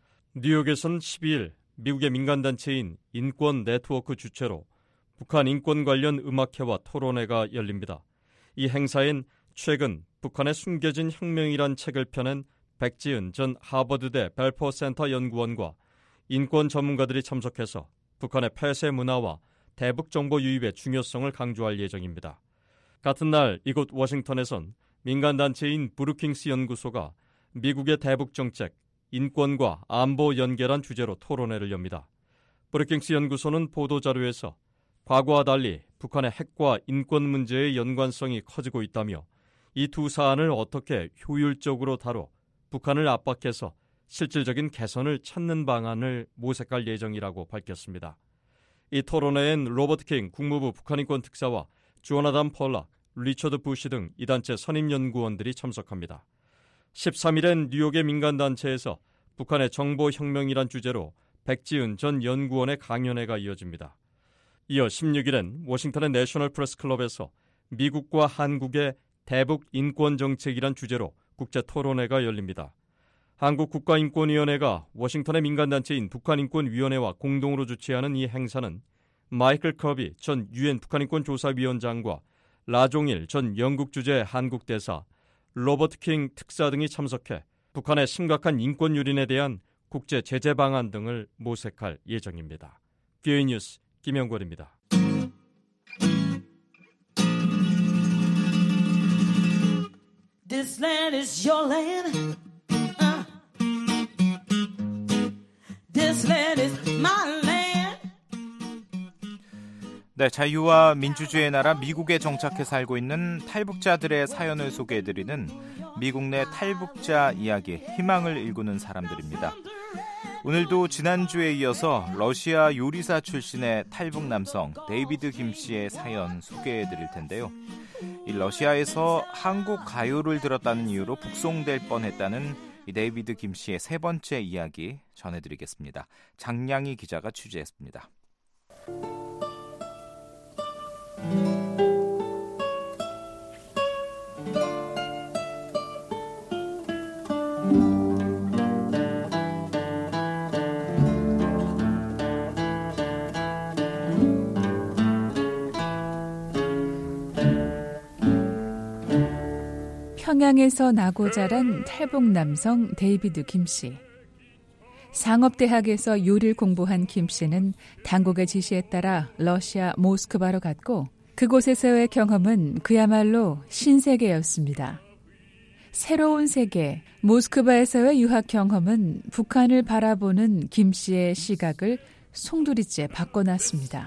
뉴욕에서는 12일 미국의 민간단체인 인권 네트워크 주최로 북한 인권 관련 음악회와 토론회가 열립니다. 이 행사엔 최근 북한의 숨겨진 혁명이란 책을 펴낸 백지은 전 하버드대 벨포 센터 연구원과 인권 전문가들이 참석해서 북한의 폐쇄 문화와 대북 정보 유입의 중요성을 강조할 예정입니다. 같은 날 이곳 워싱턴에선 민간단체인 브루킹스 연구소가 미국의 대북 정책, 인권과 안보 연계란 주제로 토론회를 엽니다. 브루킹스 연구소는 보도자료에서 과거와 달리 북한의 핵과 인권 문제의 연관성이 커지고 있다며 이 두 사안을 어떻게 효율적으로 다뤄 북한을 압박해서 실질적인 개선을 찾는 방안을 모색할 예정이라고 밝혔습니다. 이 토론회엔 로버트 킹 국무부 북한인권 특사와 조나단 폴락, 리처드 부시 등 이 단체 선임 연구원들이 참석합니다. 13일엔 뉴욕의 민간단체에서 북한의 정보혁명이란 주제로 백지은 전 연구원의 강연회가 이어집니다. 이어 16일엔 워싱턴의 내셔널 프레스 클럽에서 미국과 한국의 대북 인권 정책이란 주제로 국제 토론회가 열립니다. 한국국가인권위원회가 워싱턴의 민간단체인 북한인권위원회와 공동으로 주최하는 이 행사는 마이클 커비 전 유엔 북한인권조사위원장과 라종일 전 영국 주재 한국 대사, 로버트 킹 특사 등이 참석해 북한의 심각한 인권 유린에 대한 국제 제재 방안 등을 모색할 예정입니다. VOA 뉴스 김영권입니다. This land is your land. This land is my land. 네, 자유와 민주주의의 나라 미국에 정착해 살고 있는 탈북자들의 사연을 소개해드리는 미국 내 탈북자 이야기, 희망을 일구는 사람들입니다. 오늘도 지난주에 이어서 러시아 요리사 출신의 탈북 남성 데이비드 김 씨의 사연 소개해드릴 텐데요. 이 러시아에서 한국 가요를 들었다는 이유로 북송될 뻔했다는 이 데이비드 김 씨의 세 번째 이야기 전해드리겠습니다. 장량희 기자가 취재했습니다. 평양에서 나고 자란 탈북 남성 데이비드 김 씨. 상업대학에서 요리를 공부한 김 씨는 당국의 지시에 따라 러시아 모스크바로 갔고 그곳에서의 경험은 그야말로 신세계였습니다. 새로운 세계, 모스크바에서의 유학 경험은 북한을 바라보는 김 씨의 시각을 송두리째 바꿔놨습니다.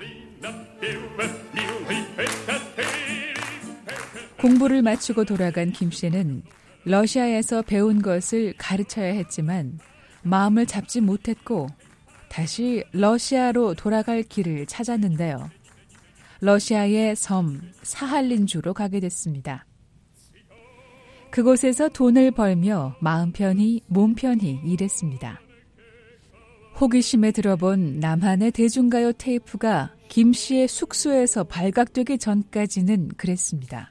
공부를 마치고 돌아간 김 씨는 러시아에서 배운 것을 가르쳐야 했지만 마음을 잡지 못했고 다시 러시아로 돌아갈 길을 찾았는데요. 러시아의 섬 사할린주로 가게 됐습니다. 그곳에서 돈을 벌며 마음 편히 몸 편히 일했습니다. 호기심에 들어본 남한의 대중가요 테이프가 김 씨의 숙소에서 발각되기 전까지는 그랬습니다.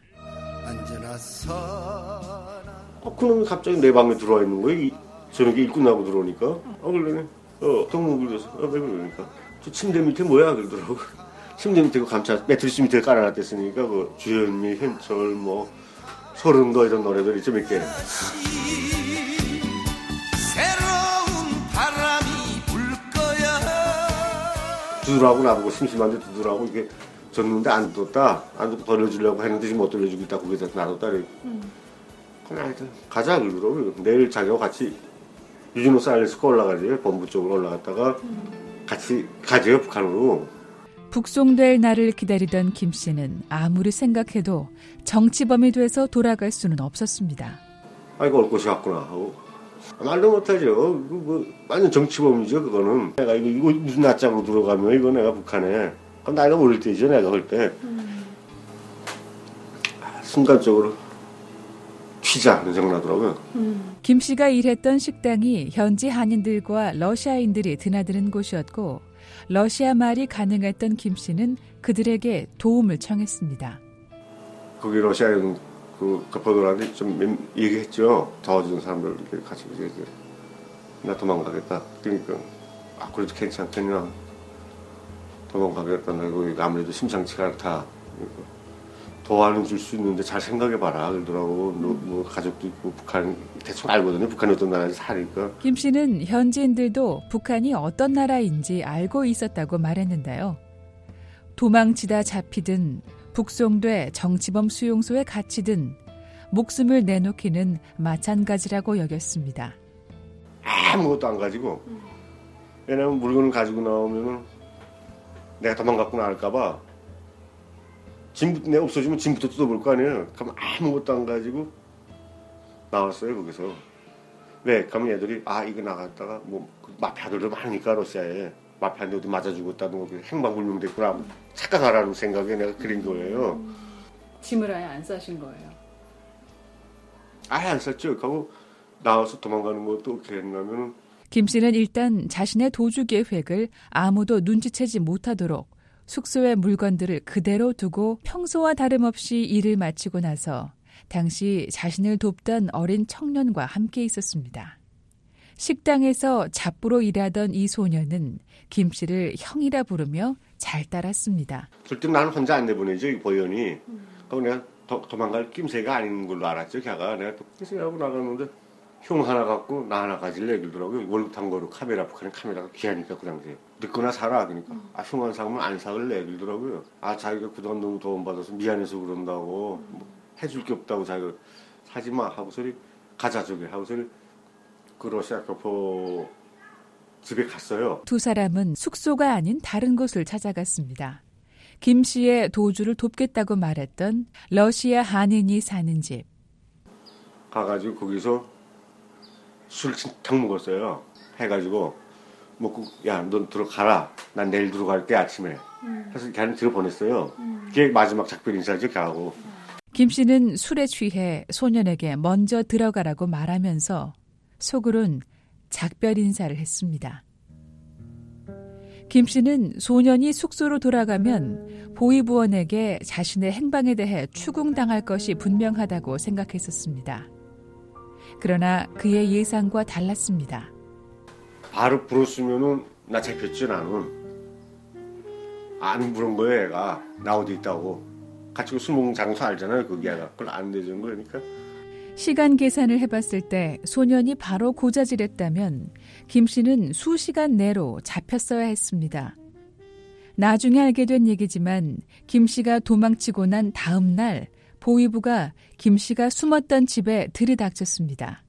그놈이 갑자기 내 방에 들어와 있는 거예요. 저녁에 일 끝나고 들어오니까. 그러네. 동무 그래서 왜 그러니까. 저 침대 밑에 뭐야 그러더라고. 침대 밑에 매트리스 밑에 깔아놨댔으니까 주현미, 현철, 서른 거 이런 노래들 있죠 몇 개. 새로운 바람이 불 거야. 두드라고 나보고 심심한데 두드라고 이게 줬는데 안 뒀다. 안 뒀고 돌려주려고 했는데 지금 못 돌려주고 있다. 거기다 놔뒀다. 그냥 하여튼 가자 그러더라고요. 내일 자기하고 같이 유진호 사일런스가 올라가죠. 본부 쪽으로 올라갔다가 같이 가죠 북한으로. 북송될 날을 기다리던 김 씨는 아무리 생각해도 정치범이 돼서 돌아갈 수는 없었습니다. 이거 올 곳이 왔구나 하고 말도 못하죠. 완전 정치범이죠 그거는. 내가 이거 무슨 낮잠으로 들어가면 이거 내가 북한에 그럼 나이가 어릴 때죠 내가 올 때. 순간적으로 튀자 생각나더라고요. 김 씨가 일했던 식당이 현지 한인들과 러시아인들이 드나드는 곳이었고 러시아 말이 가능했던 김 씨는 그들에게 도움을 청했습니다. 거기 러시아인 거포들한테 좀 얘기했죠. 도와주는 사람들 같이 얘기해. 나 도망가겠다. 그러니까 그래도 괜찮겠냐. 도망가겠다. 내가 아무래도 심상치가 않다. 그러니까. 도와는 줄 수 있는데 잘 생각해봐라 그러더라고. 뭐 가족도 있고 북한 대충 알거든요. 북한이 어떤 나라인지 사니까. 김 씨는 현지인들도 북한이 어떤 나라인지 알고 있었다고 말했는데요. 도망치다 잡히든 북송돼 정치범 수용소에 갇히든 목숨을 내놓기는 마찬가지라고 여겼습니다. 아무것도 안 가지고. 왜냐면 물건을 가지고 나오면은 내가 도망갔구나 할까봐. 내가 없어지면 짐부터 뜯어볼 거 아니에요. 그럼 아무것도 안 가지고 나왔어요 거기서. 왜? 그러면 애들이 이거 나갔다가 마피아들도 많으니까 러시아에 마피아한테 어디 맞아 죽었다는 거 행방불명됐구나 착각하라는 생각에 내가 그린 거예요. 짐을 아예 안 싸신 거예요? 아예 안 쌌죠. 그리고 나와서 도망가는 것도 어떻게 했냐면 김 씨는 일단 자신의 도주 계획을 아무도 눈치채지 못하도록 숙소의 물건들을 그대로 두고 평소와 다름없이 일을 마치고 나서 당시 자신을 돕던 어린 청년과 함께 있었습니다. 식당에서 잡부로 일하던 이 소년은 김 씨를 형이라 부르며 잘 따랐습니다. 절대 나는 혼자 안 내보내죠, 이 보현이. 그럼 내가 도망갈 낌새가 아닌 걸로 알았죠, 걔가. 내가 또 낌새하고 나갔는데 형 하나 갖고 나 하나 가질래 그러더라고요. 월급 탄 거로 카메라, 북한에 카메라가 귀하니까 그 당시에. 늦거나 사라 그러니까. 형 안 사면 안 사길래 그러더라고요. 자기가 그동안 너무 도움받아서 미안해서 그런다고. 뭐 해줄 게 없다고 자기가 사지 마 하고서리 가자 저기 하고서리 그 러시아 교포 집에 갔어요. 두 사람은 숙소가 아닌 다른 곳을 찾아갔습니다. 김 씨의 도주를 돕겠다고 말했던 러시아 한인이 사는 집. 가가지고 거기서 술 진탕 먹었어요. 해가지고 먹고 야 넌 들어가라. 난 내일 들어갈게 아침에. 그래서 걔는 들어보냈어요. 그게 마지막 작별 인사죠 걔하고. 김 씨는 술에 취해 소년에게 먼저 들어가라고 말하면서 속으론 작별 인사를 했습니다. 김 씨는 소년이 숙소로 돌아가면 보위부원에게 자신의 행방에 대해 추궁당할 것이 분명하다고 생각했었습니다. 그러나 그의 예상과 달랐습니다. 바로 불었으면은 나 잡혔지 나는. 안 부른 거예요 애가. 나 어디 있다고. 같이 술 먹는 장소 알잖아요 거기 애가. 그걸 안 되는 거니까. 시간 계산을 해봤을 때 소년이 바로 고자질했다면 김 씨는 수시간 내로 잡혔어야 했습니다. 나중에 알게 된 얘기지만 김 씨가 도망치고 난 다음 날 보위부가 김 씨가 숨었던 집에 들이닥쳤습니다.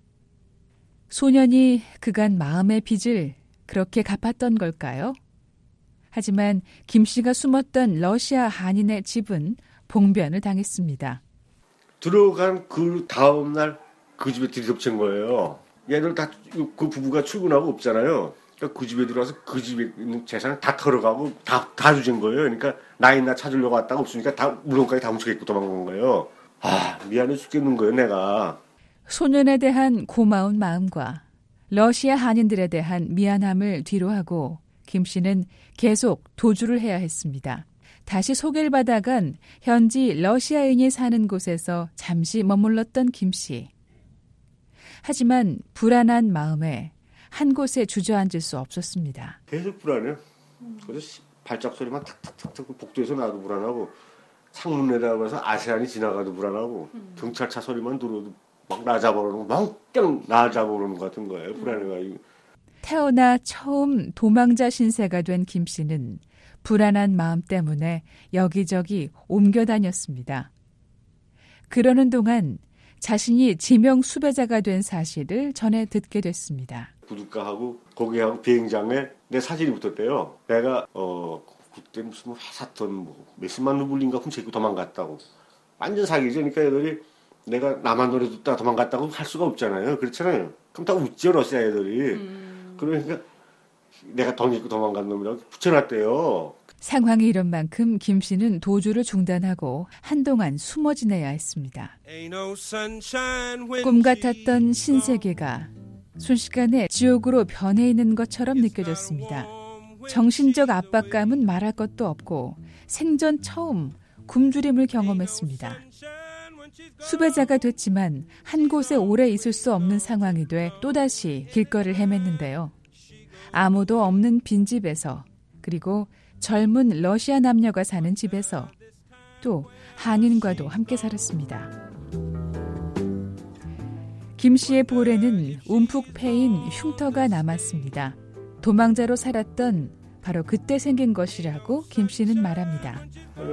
소년이 그간 마음의 빚을 그렇게 갚았던 걸까요? 하지만 김 씨가 숨었던 러시아 한인의 집은 봉변을 당했습니다. 들어간 그 다음 날 그 집에 들이덮친 거예요. 얘들 다 그 부부가 출근하고 없잖아요. 그러니까 그 집에 들어와서 그 집에 있는 재산을 다 털어가고 다 주진 거예요. 그러니까 나 있나 찾으려고 왔다가 없으니까 다 물건까지 다 훔쳐갖고 도망간 거예요. 미안해 죽겠는 거예요 내가. 소년에 대한 고마운 마음과 러시아 한인들에 대한 미안함을 뒤로하고 김 씨는 계속 도주를 해야 했습니다. 다시 소개를 받아간 현지 러시아인이 사는 곳에서 잠시 머물렀던 김 씨. 하지만 불안한 마음에 한 곳에 주저앉을 수 없었습니다. 계속 불안해요. 그래서 발작 소리만 탁탁탁탁 복도에서 나도 불안하고 창문 내다봐서 아세안이 지나가도 불안하고 경찰차 소리만 들어도 막 나 잡아오는 거 막 나 잡아오는 것 같은 거예요. 불안해가지고. 태어나 처음 도망자 신세가 된 김 씨는 불안한 마음 때문에 여기저기 옮겨 다녔습니다. 그러는 동안 자신이 지명 수배자가 된 사실을 전해 듣게 됐습니다. 부둣가하고 거기하고 비행장에 내 사진이 붙었대요. 내가 그때 무슨 회사돈 몇십만 루블인가 훔쳐입고 도망갔다고. 완전 사기죠. 그러니까 애들이 내가 나만 노래 듣다 도망갔다고 할 수가 없잖아요. 그렇잖아요. 그럼 다 웃죠 러시아 애들이. 그러니까 내가 돈 입고 도망간 놈이라고 붙여놨대요. 상황이 이런 만큼 김 씨는 도주를 중단하고 한동안 숨어 지내야 했습니다. 꿈 같았던 신세계가 순식간에 지옥으로 변해 있는 것처럼 느껴졌습니다. 정신적 압박감은 말할 것도 없고 생전 처음 굶주림을 경험했습니다. 수배자가 됐지만 한 곳에 오래 있을 수 없는 상황이 돼 또다시 길거리를 헤맸는데요. 아무도 없는 빈집에서 그리고 젊은 러시아 남녀가 사는 집에서 또 한인과도 함께 살았습니다. 김 씨의 볼에는 움푹 패인 흉터가 남았습니다. 도망자로 살았던 바로 그때 생긴 것이라고 김 씨는 말합니다.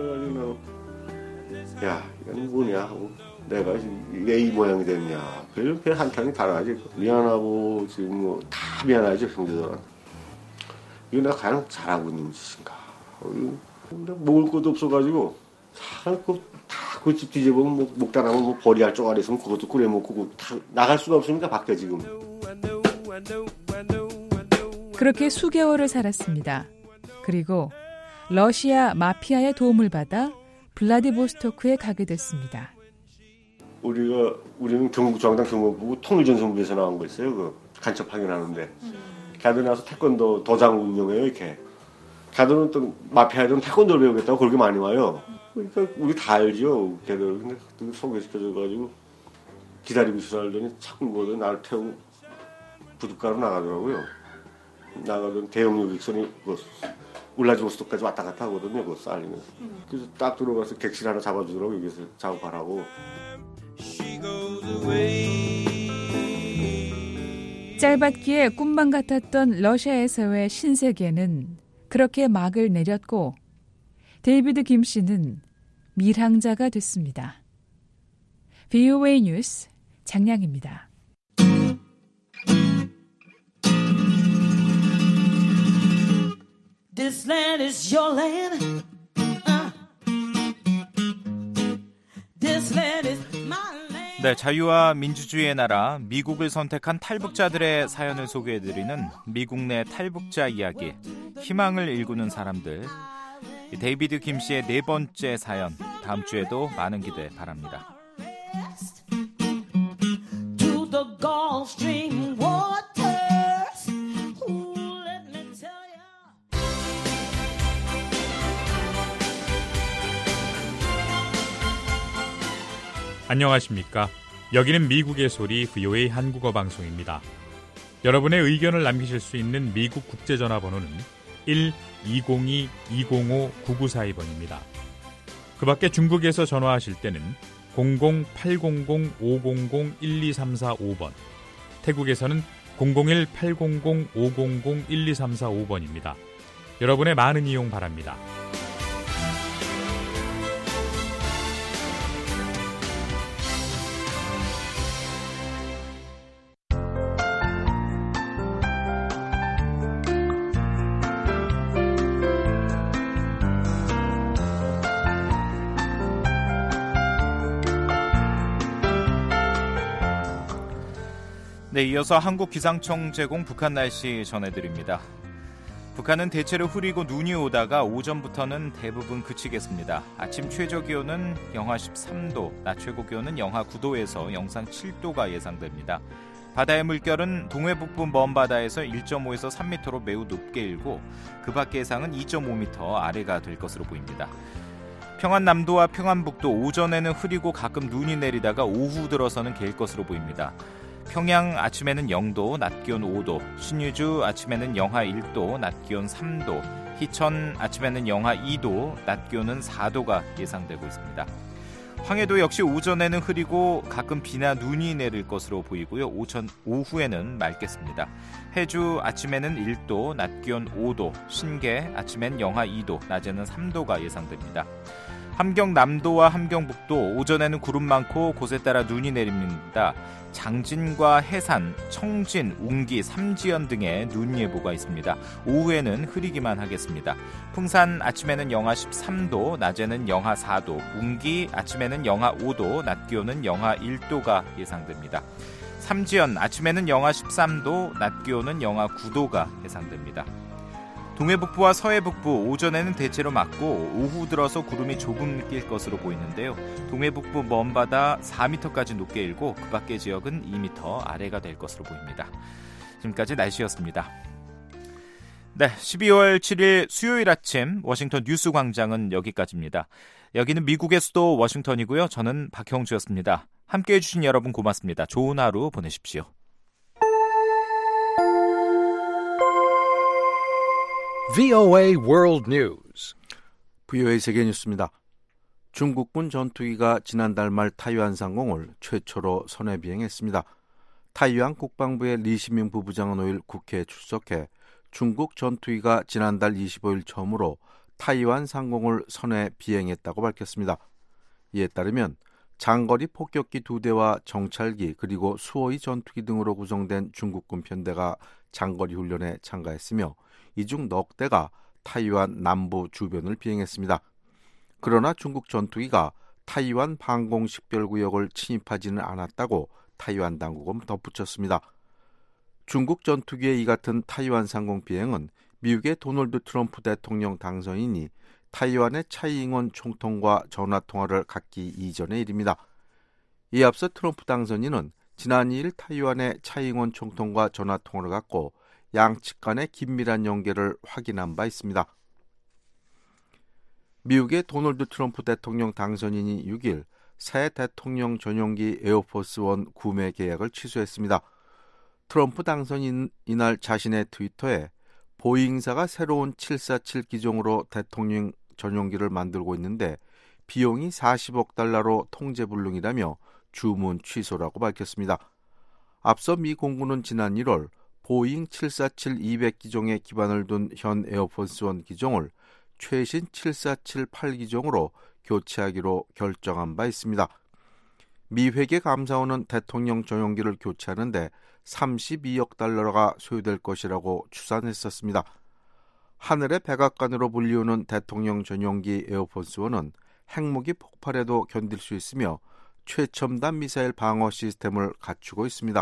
야, 이건 뭐냐 하고 내가 왜 이 모양이 됐냐. 그래서 배 한탕이 달아야지. 미안하고 지금 뭐 다 미안하죠 형제들은. 이거 내가 가장 잘하고 있는 짓인가. 근데 먹을 것도 없어가지고 다 그 집 뒤져보면 목단하면 뭐 버리할 쪼가리 있으면 그것도 끓여 먹고 다 나갈 수가 없으니까 밖에 지금. 그렇게 수개월을 살았습니다. 그리고 러시아 마피아의 도움을 받아 블라디보스토크에 가게 됐습니다. 우리는 중앙당 경호부고 통일전선부에서 나온 거 있어요. 그 간첩 확인하는데 가든 나서 태권도 도장 운영해요 이렇게. 가든은 또 마피아들은 태권도를 배우겠다고 그렇게 많이 와요. 그러니까 우리 다 알죠. 걔들 근데 소개시켜줘가지고 기다리고 있어 하더니 자꾸 뭐든 나를 태우고 부둣가로 나가더라고요. 나가던 대형 여객선이 울라디보스토크까지 왔다 갔다 하거든요. 그거 쌓이면서. 그래서 딱 들어가서 객실 하나 잡아주더라고 여기서 작업하라고. 짧았기에 꿈만 같았던 러시아에서의 신세계는 그렇게 막을 내렸고 데이비드 김 씨는 밀항자가 됐습니다. VOA 뉴스 장량입니다. This land is your land. This land is my land. 네, 자유와 민주주의의 나라 미국을 선택한 탈북자들의 사연을 소개해드리는 미국 내 탈북자 이야기, 희망을 일구는 사람들. 데이비드 김 씨의 네 번째 사연, 다음 주에도 많은 기대 바랍니다. To the Gulf Stream waters. Ooh, let me tell you. 안녕하십니까. 여기는 미국의 소리 VOA 한국어 방송입니다. 여러분의 의견을 남기실 수 있는 미국 국제전화번호는 1-202-205-9942번입니다. 그 밖에 중국에서 전화하실 때는 00-800-500-1234-5번, 태국에서는 001-800-500-1234-5번입니다. 여러분의 많은 이용 바랍니다. 네, 이어서 한국기상청 제공 북한 날씨 전해드립니다. 북한은 대체로 흐리고 눈이 오다가 오전부터는 대부분 그치겠습니다. 아침 최저기온은 영하 13도, 낮 최고기온은 영하 9도에서 영상 7도가 예상됩니다. 바다의 물결은 동해북부 먼바다에서 1.5에서 3m로 매우 높게 일고 그 밖의 해상은 2.5m 아래가 될 것으로 보입니다. 평안남도와 평안북도 오전에는 흐리고 가끔 눈이 내리다가 오후 들어서는 개일 것으로 보입니다. 평양 아침에는 0도, 낮 기온 5도, 신유주 아침에는 영하 1도, 낮 기온 3도, 희천 아침에는 영하 2도, 낮 기온은 4도가 예상되고 있습니다. 황해도 역시 오전에는 흐리고 가끔 비나 눈이 내릴 것으로 보이고요. 오후에는 맑겠습니다. 해주 아침에는 1도, 낮 기온 5도, 신계 아침엔 영하 2도, 낮에는 3도가 예상됩니다. 함경남도와 함경북도 오전에는 구름 많고 곳에 따라 눈이 내립니다. 장진과 해산, 청진, 웅기, 삼지연 등의 눈 예보가 있습니다. 오후에는 흐리기만 하겠습니다. 풍산 아침에는 영하 13도, 낮에는 영하 4도, 웅기 아침에는 영하 5도, 낮 기온은 영하 1도가 예상됩니다. 삼지연 아침에는 영하 13도, 낮 기온은 영하 9도가 예상됩니다. 동해북부와 서해북부 오전에는 대체로 맑고 오후 들어서 구름이 조금 낄 것으로 보이는데요. 동해북부 먼바다 4m까지 높게 일고 그 밖의 지역은 2m 아래가 될 것으로 보입니다. 지금까지 날씨였습니다. 네, 12월 7일 수요일 아침 워싱턴 뉴스 광장은 여기까지입니다. 여기는 미국의 수도 워싱턴이고요. 저는 박형주였습니다. 함께해 주신 여러분 고맙습니다. 좋은 하루 보내십시오. VOA World News. VOA 세계 뉴스입니다. 중국군 전투기가 지난달 말 타이완 상공을 최초로 선회 비행했습니다. 타이완 국방부의 리시민 부부장은 5일 국회에 출석해 중국 전투기가 지난달 25일 처음으로 타이완 상공을 선회 비행했다고 밝혔습니다. 이에 따르면 장거리 폭격기 2대와 정찰기 그리고 수호위 전투기 등으로 구성된 중국군 편대가 장거리 훈련에 참가했으며 이 중 넉 대가 타이완 남부 주변을 비행했습니다. 그러나 중국 전투기가 타이완 방공 식별구역을 침입하지는 않았다고 타이완 당국은 덧붙였습니다. 중국 전투기의 이 같은 타이완 상공 비행은 미국의 도널드 트럼프 대통령 당선인이 타이완의 차이잉원 총통과 전화통화를 갖기 이전의 일입니다. 이에 앞서 트럼프 당선인은 지난 2일 타이완의 차이잉원 총통과 전화통화를 갖고 양측 간의 긴밀한 연계를 확인한 바 있습니다. 미국의 도널드 트럼프 대통령 당선인이 6일 새 대통령 전용기 에어포스1 구매 계약을 취소했습니다. 트럼프 당선인 이날 자신의 트위터에 보잉사가 새로운 747 기종으로 대통령 전용기를 만들고 있는데 비용이 40억 달러로 통제불능이라며 주문 취소라고 밝혔습니다. 앞서 미 공군은 지난 1월 보잉 747-200 기종에 기반을 둔 현 에어포스1 기종을 최신 747-8 기종으로 교체하기로 결정한 바 있습니다. 미 회계감사원은 대통령 전용기를 교체하는데 32억 달러가 소요될 것이라고 추산했었습니다. 하늘의 백악관으로 불리우는 대통령 전용기 에어포스1은 핵무기 폭발에도 견딜 수 있으며 최첨단 미사일 방어 시스템을 갖추고 있습니다.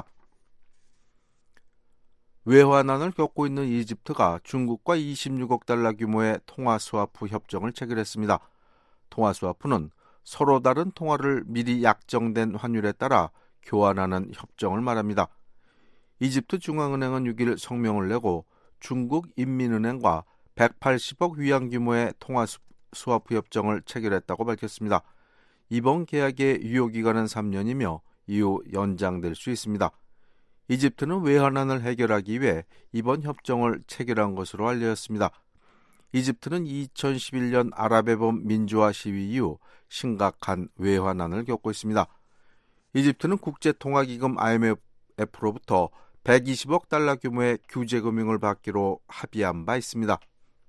외환난을 겪고 있는 이집트가 중국과 26억 달러 규모의 통화스와프 협정을 체결했습니다. 통화스와프는 서로 다른 통화를 미리 약정된 환율에 따라 교환하는 협정을 말합니다. 이집트 중앙은행은 6일 성명을 내고 중국 인민은행과 180억 위안 규모의 통화스와프 협정을 체결했다고 밝혔습니다. 이번 계약의 유효기간은 3년이며 이후 연장될 수 있습니다. 이집트는 외환난을 해결하기 위해 이번 협정을 체결한 것으로 알려졌습니다. 이집트는 2011년 아랍의 봄 민주화 시위 이후 심각한 외환난을 겪고 있습니다. 이집트는 국제통화기금 IMF로부터 120억 달러 규모의 규제금융을 받기로 합의한 바 있습니다.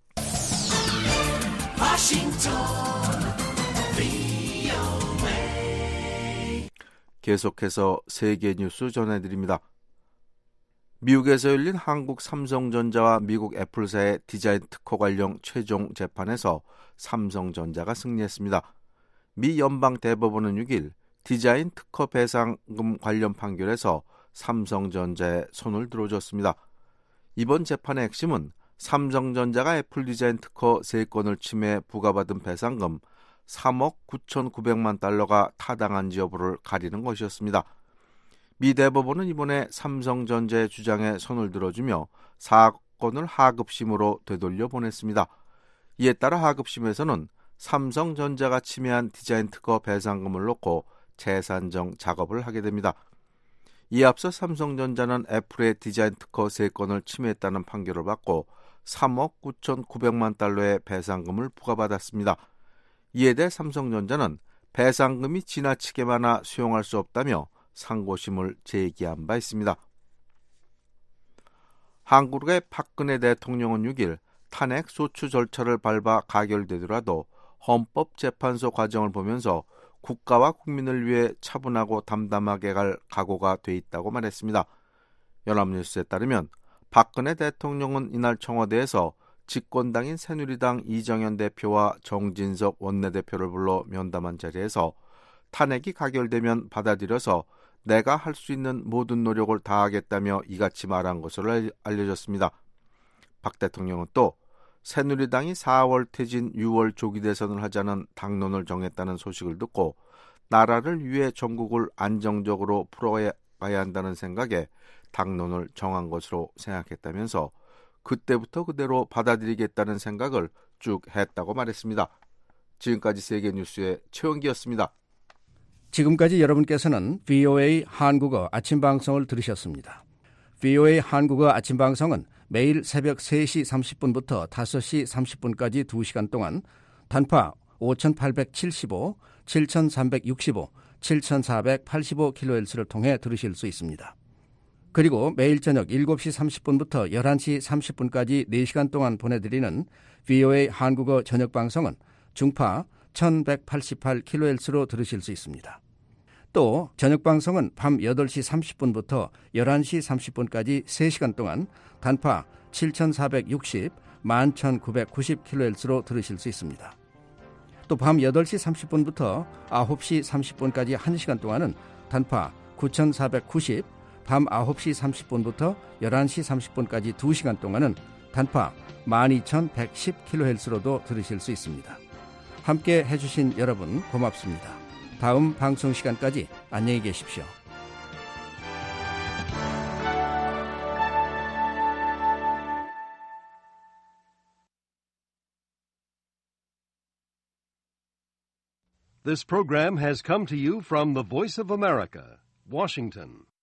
계속해서 세계 뉴스 전해드립니다. 미국에서 열린 한국 삼성전자와 미국 애플사의 디자인 특허 관련 최종 재판에서 삼성전자가 승리했습니다. 미 연방대법원은 6일 디자인 특허 배상금 관련 판결에서 삼성전자에 손을 들어줬습니다. 이번 재판의 핵심은 삼성전자가 애플 디자인 특허 3건을 침해해 부과받은 배상금 3억 9,900만 달러가 타당한지 여부를 가리는 것이었습니다. 미 대법원은 이번에 삼성전자의 주장에 손을 들어주며 사건을 하급심으로 되돌려 보냈습니다. 이에 따라 하급심에서는 삼성전자가 침해한 디자인 특허 배상금을 놓고 재산정 작업을 하게 됩니다. 이에 앞서 삼성전자는 애플의 디자인 특허 3건을 침해했다는 판결을 받고 3억 9,900만 달러의 배상금을 부과받았습니다. 이에 대해 삼성전자는 배상금이 지나치게 많아 수용할 수 없다며 상고심을 제기한 바 있습니다. 한국의 박근혜 대통령은 6일 탄핵 소추 절차를 밟아 가결되더라도 헌법재판소 과정을 보면서 국가와 국민을 위해 차분하고 담담하게 갈 각오가 돼 있다고 말했습니다. 연합뉴스에 따르면 박근혜 대통령은 이날 청와대에서 집권당인 새누리당 이정현 대표와 정진석 원내대표를 불러 면담한 자리에서 탄핵이 가결되면 받아들여서 내가 할 수 있는 모든 노력을 다하겠다며 이같이 말한 것으로 알려졌습니다. 박 대통령은 또 새누리당이 4월 퇴진 6월 조기 대선을 하자는 당론을 정했다는 소식을 듣고 나라를 위해 전국을 안정적으로 풀어가야 한다는 생각에 당론을 정한 것으로 생각했다면서 그때부터 그대로 받아들이겠다는 생각을 쭉 했다고 말했습니다. 지금까지 세계뉴스의 최원기였습니다. 지금까지 여러분께서는 VOA 한국어 아침방송을 들으셨습니다. VOA 한국어 아침방송은 매일 새벽 3시 30분부터 5시 30분까지 2시간 동안 단파 5875, 7365, 7485kHz를 통해 들으실 수 있습니다. 그리고 매일 저녁 7시 30분부터 11시 30분까지 4시간 동안 보내드리는 VOA 한국어 저녁방송은 중파 1188kHz로 들으실 수 있습니다. 또 저녁방송은 밤 8시 30분부터 11시 30분까지 3시간 동안 단파 7460, 11990kHz로 들으실 수 있습니다. 또 밤 8시 30분부터 9시 30분까지 1시간 동안은 단파 9490, 밤 9시 30분부터 11시 30분까지 2시간 동안은 단파 12110kHz로도 들으실 수 있습니다. 함께 해주신 여러분 고맙습니다. 다음 방송 시간까지 안녕히 계십시오. This program has come to you from the Voice of America, Washington.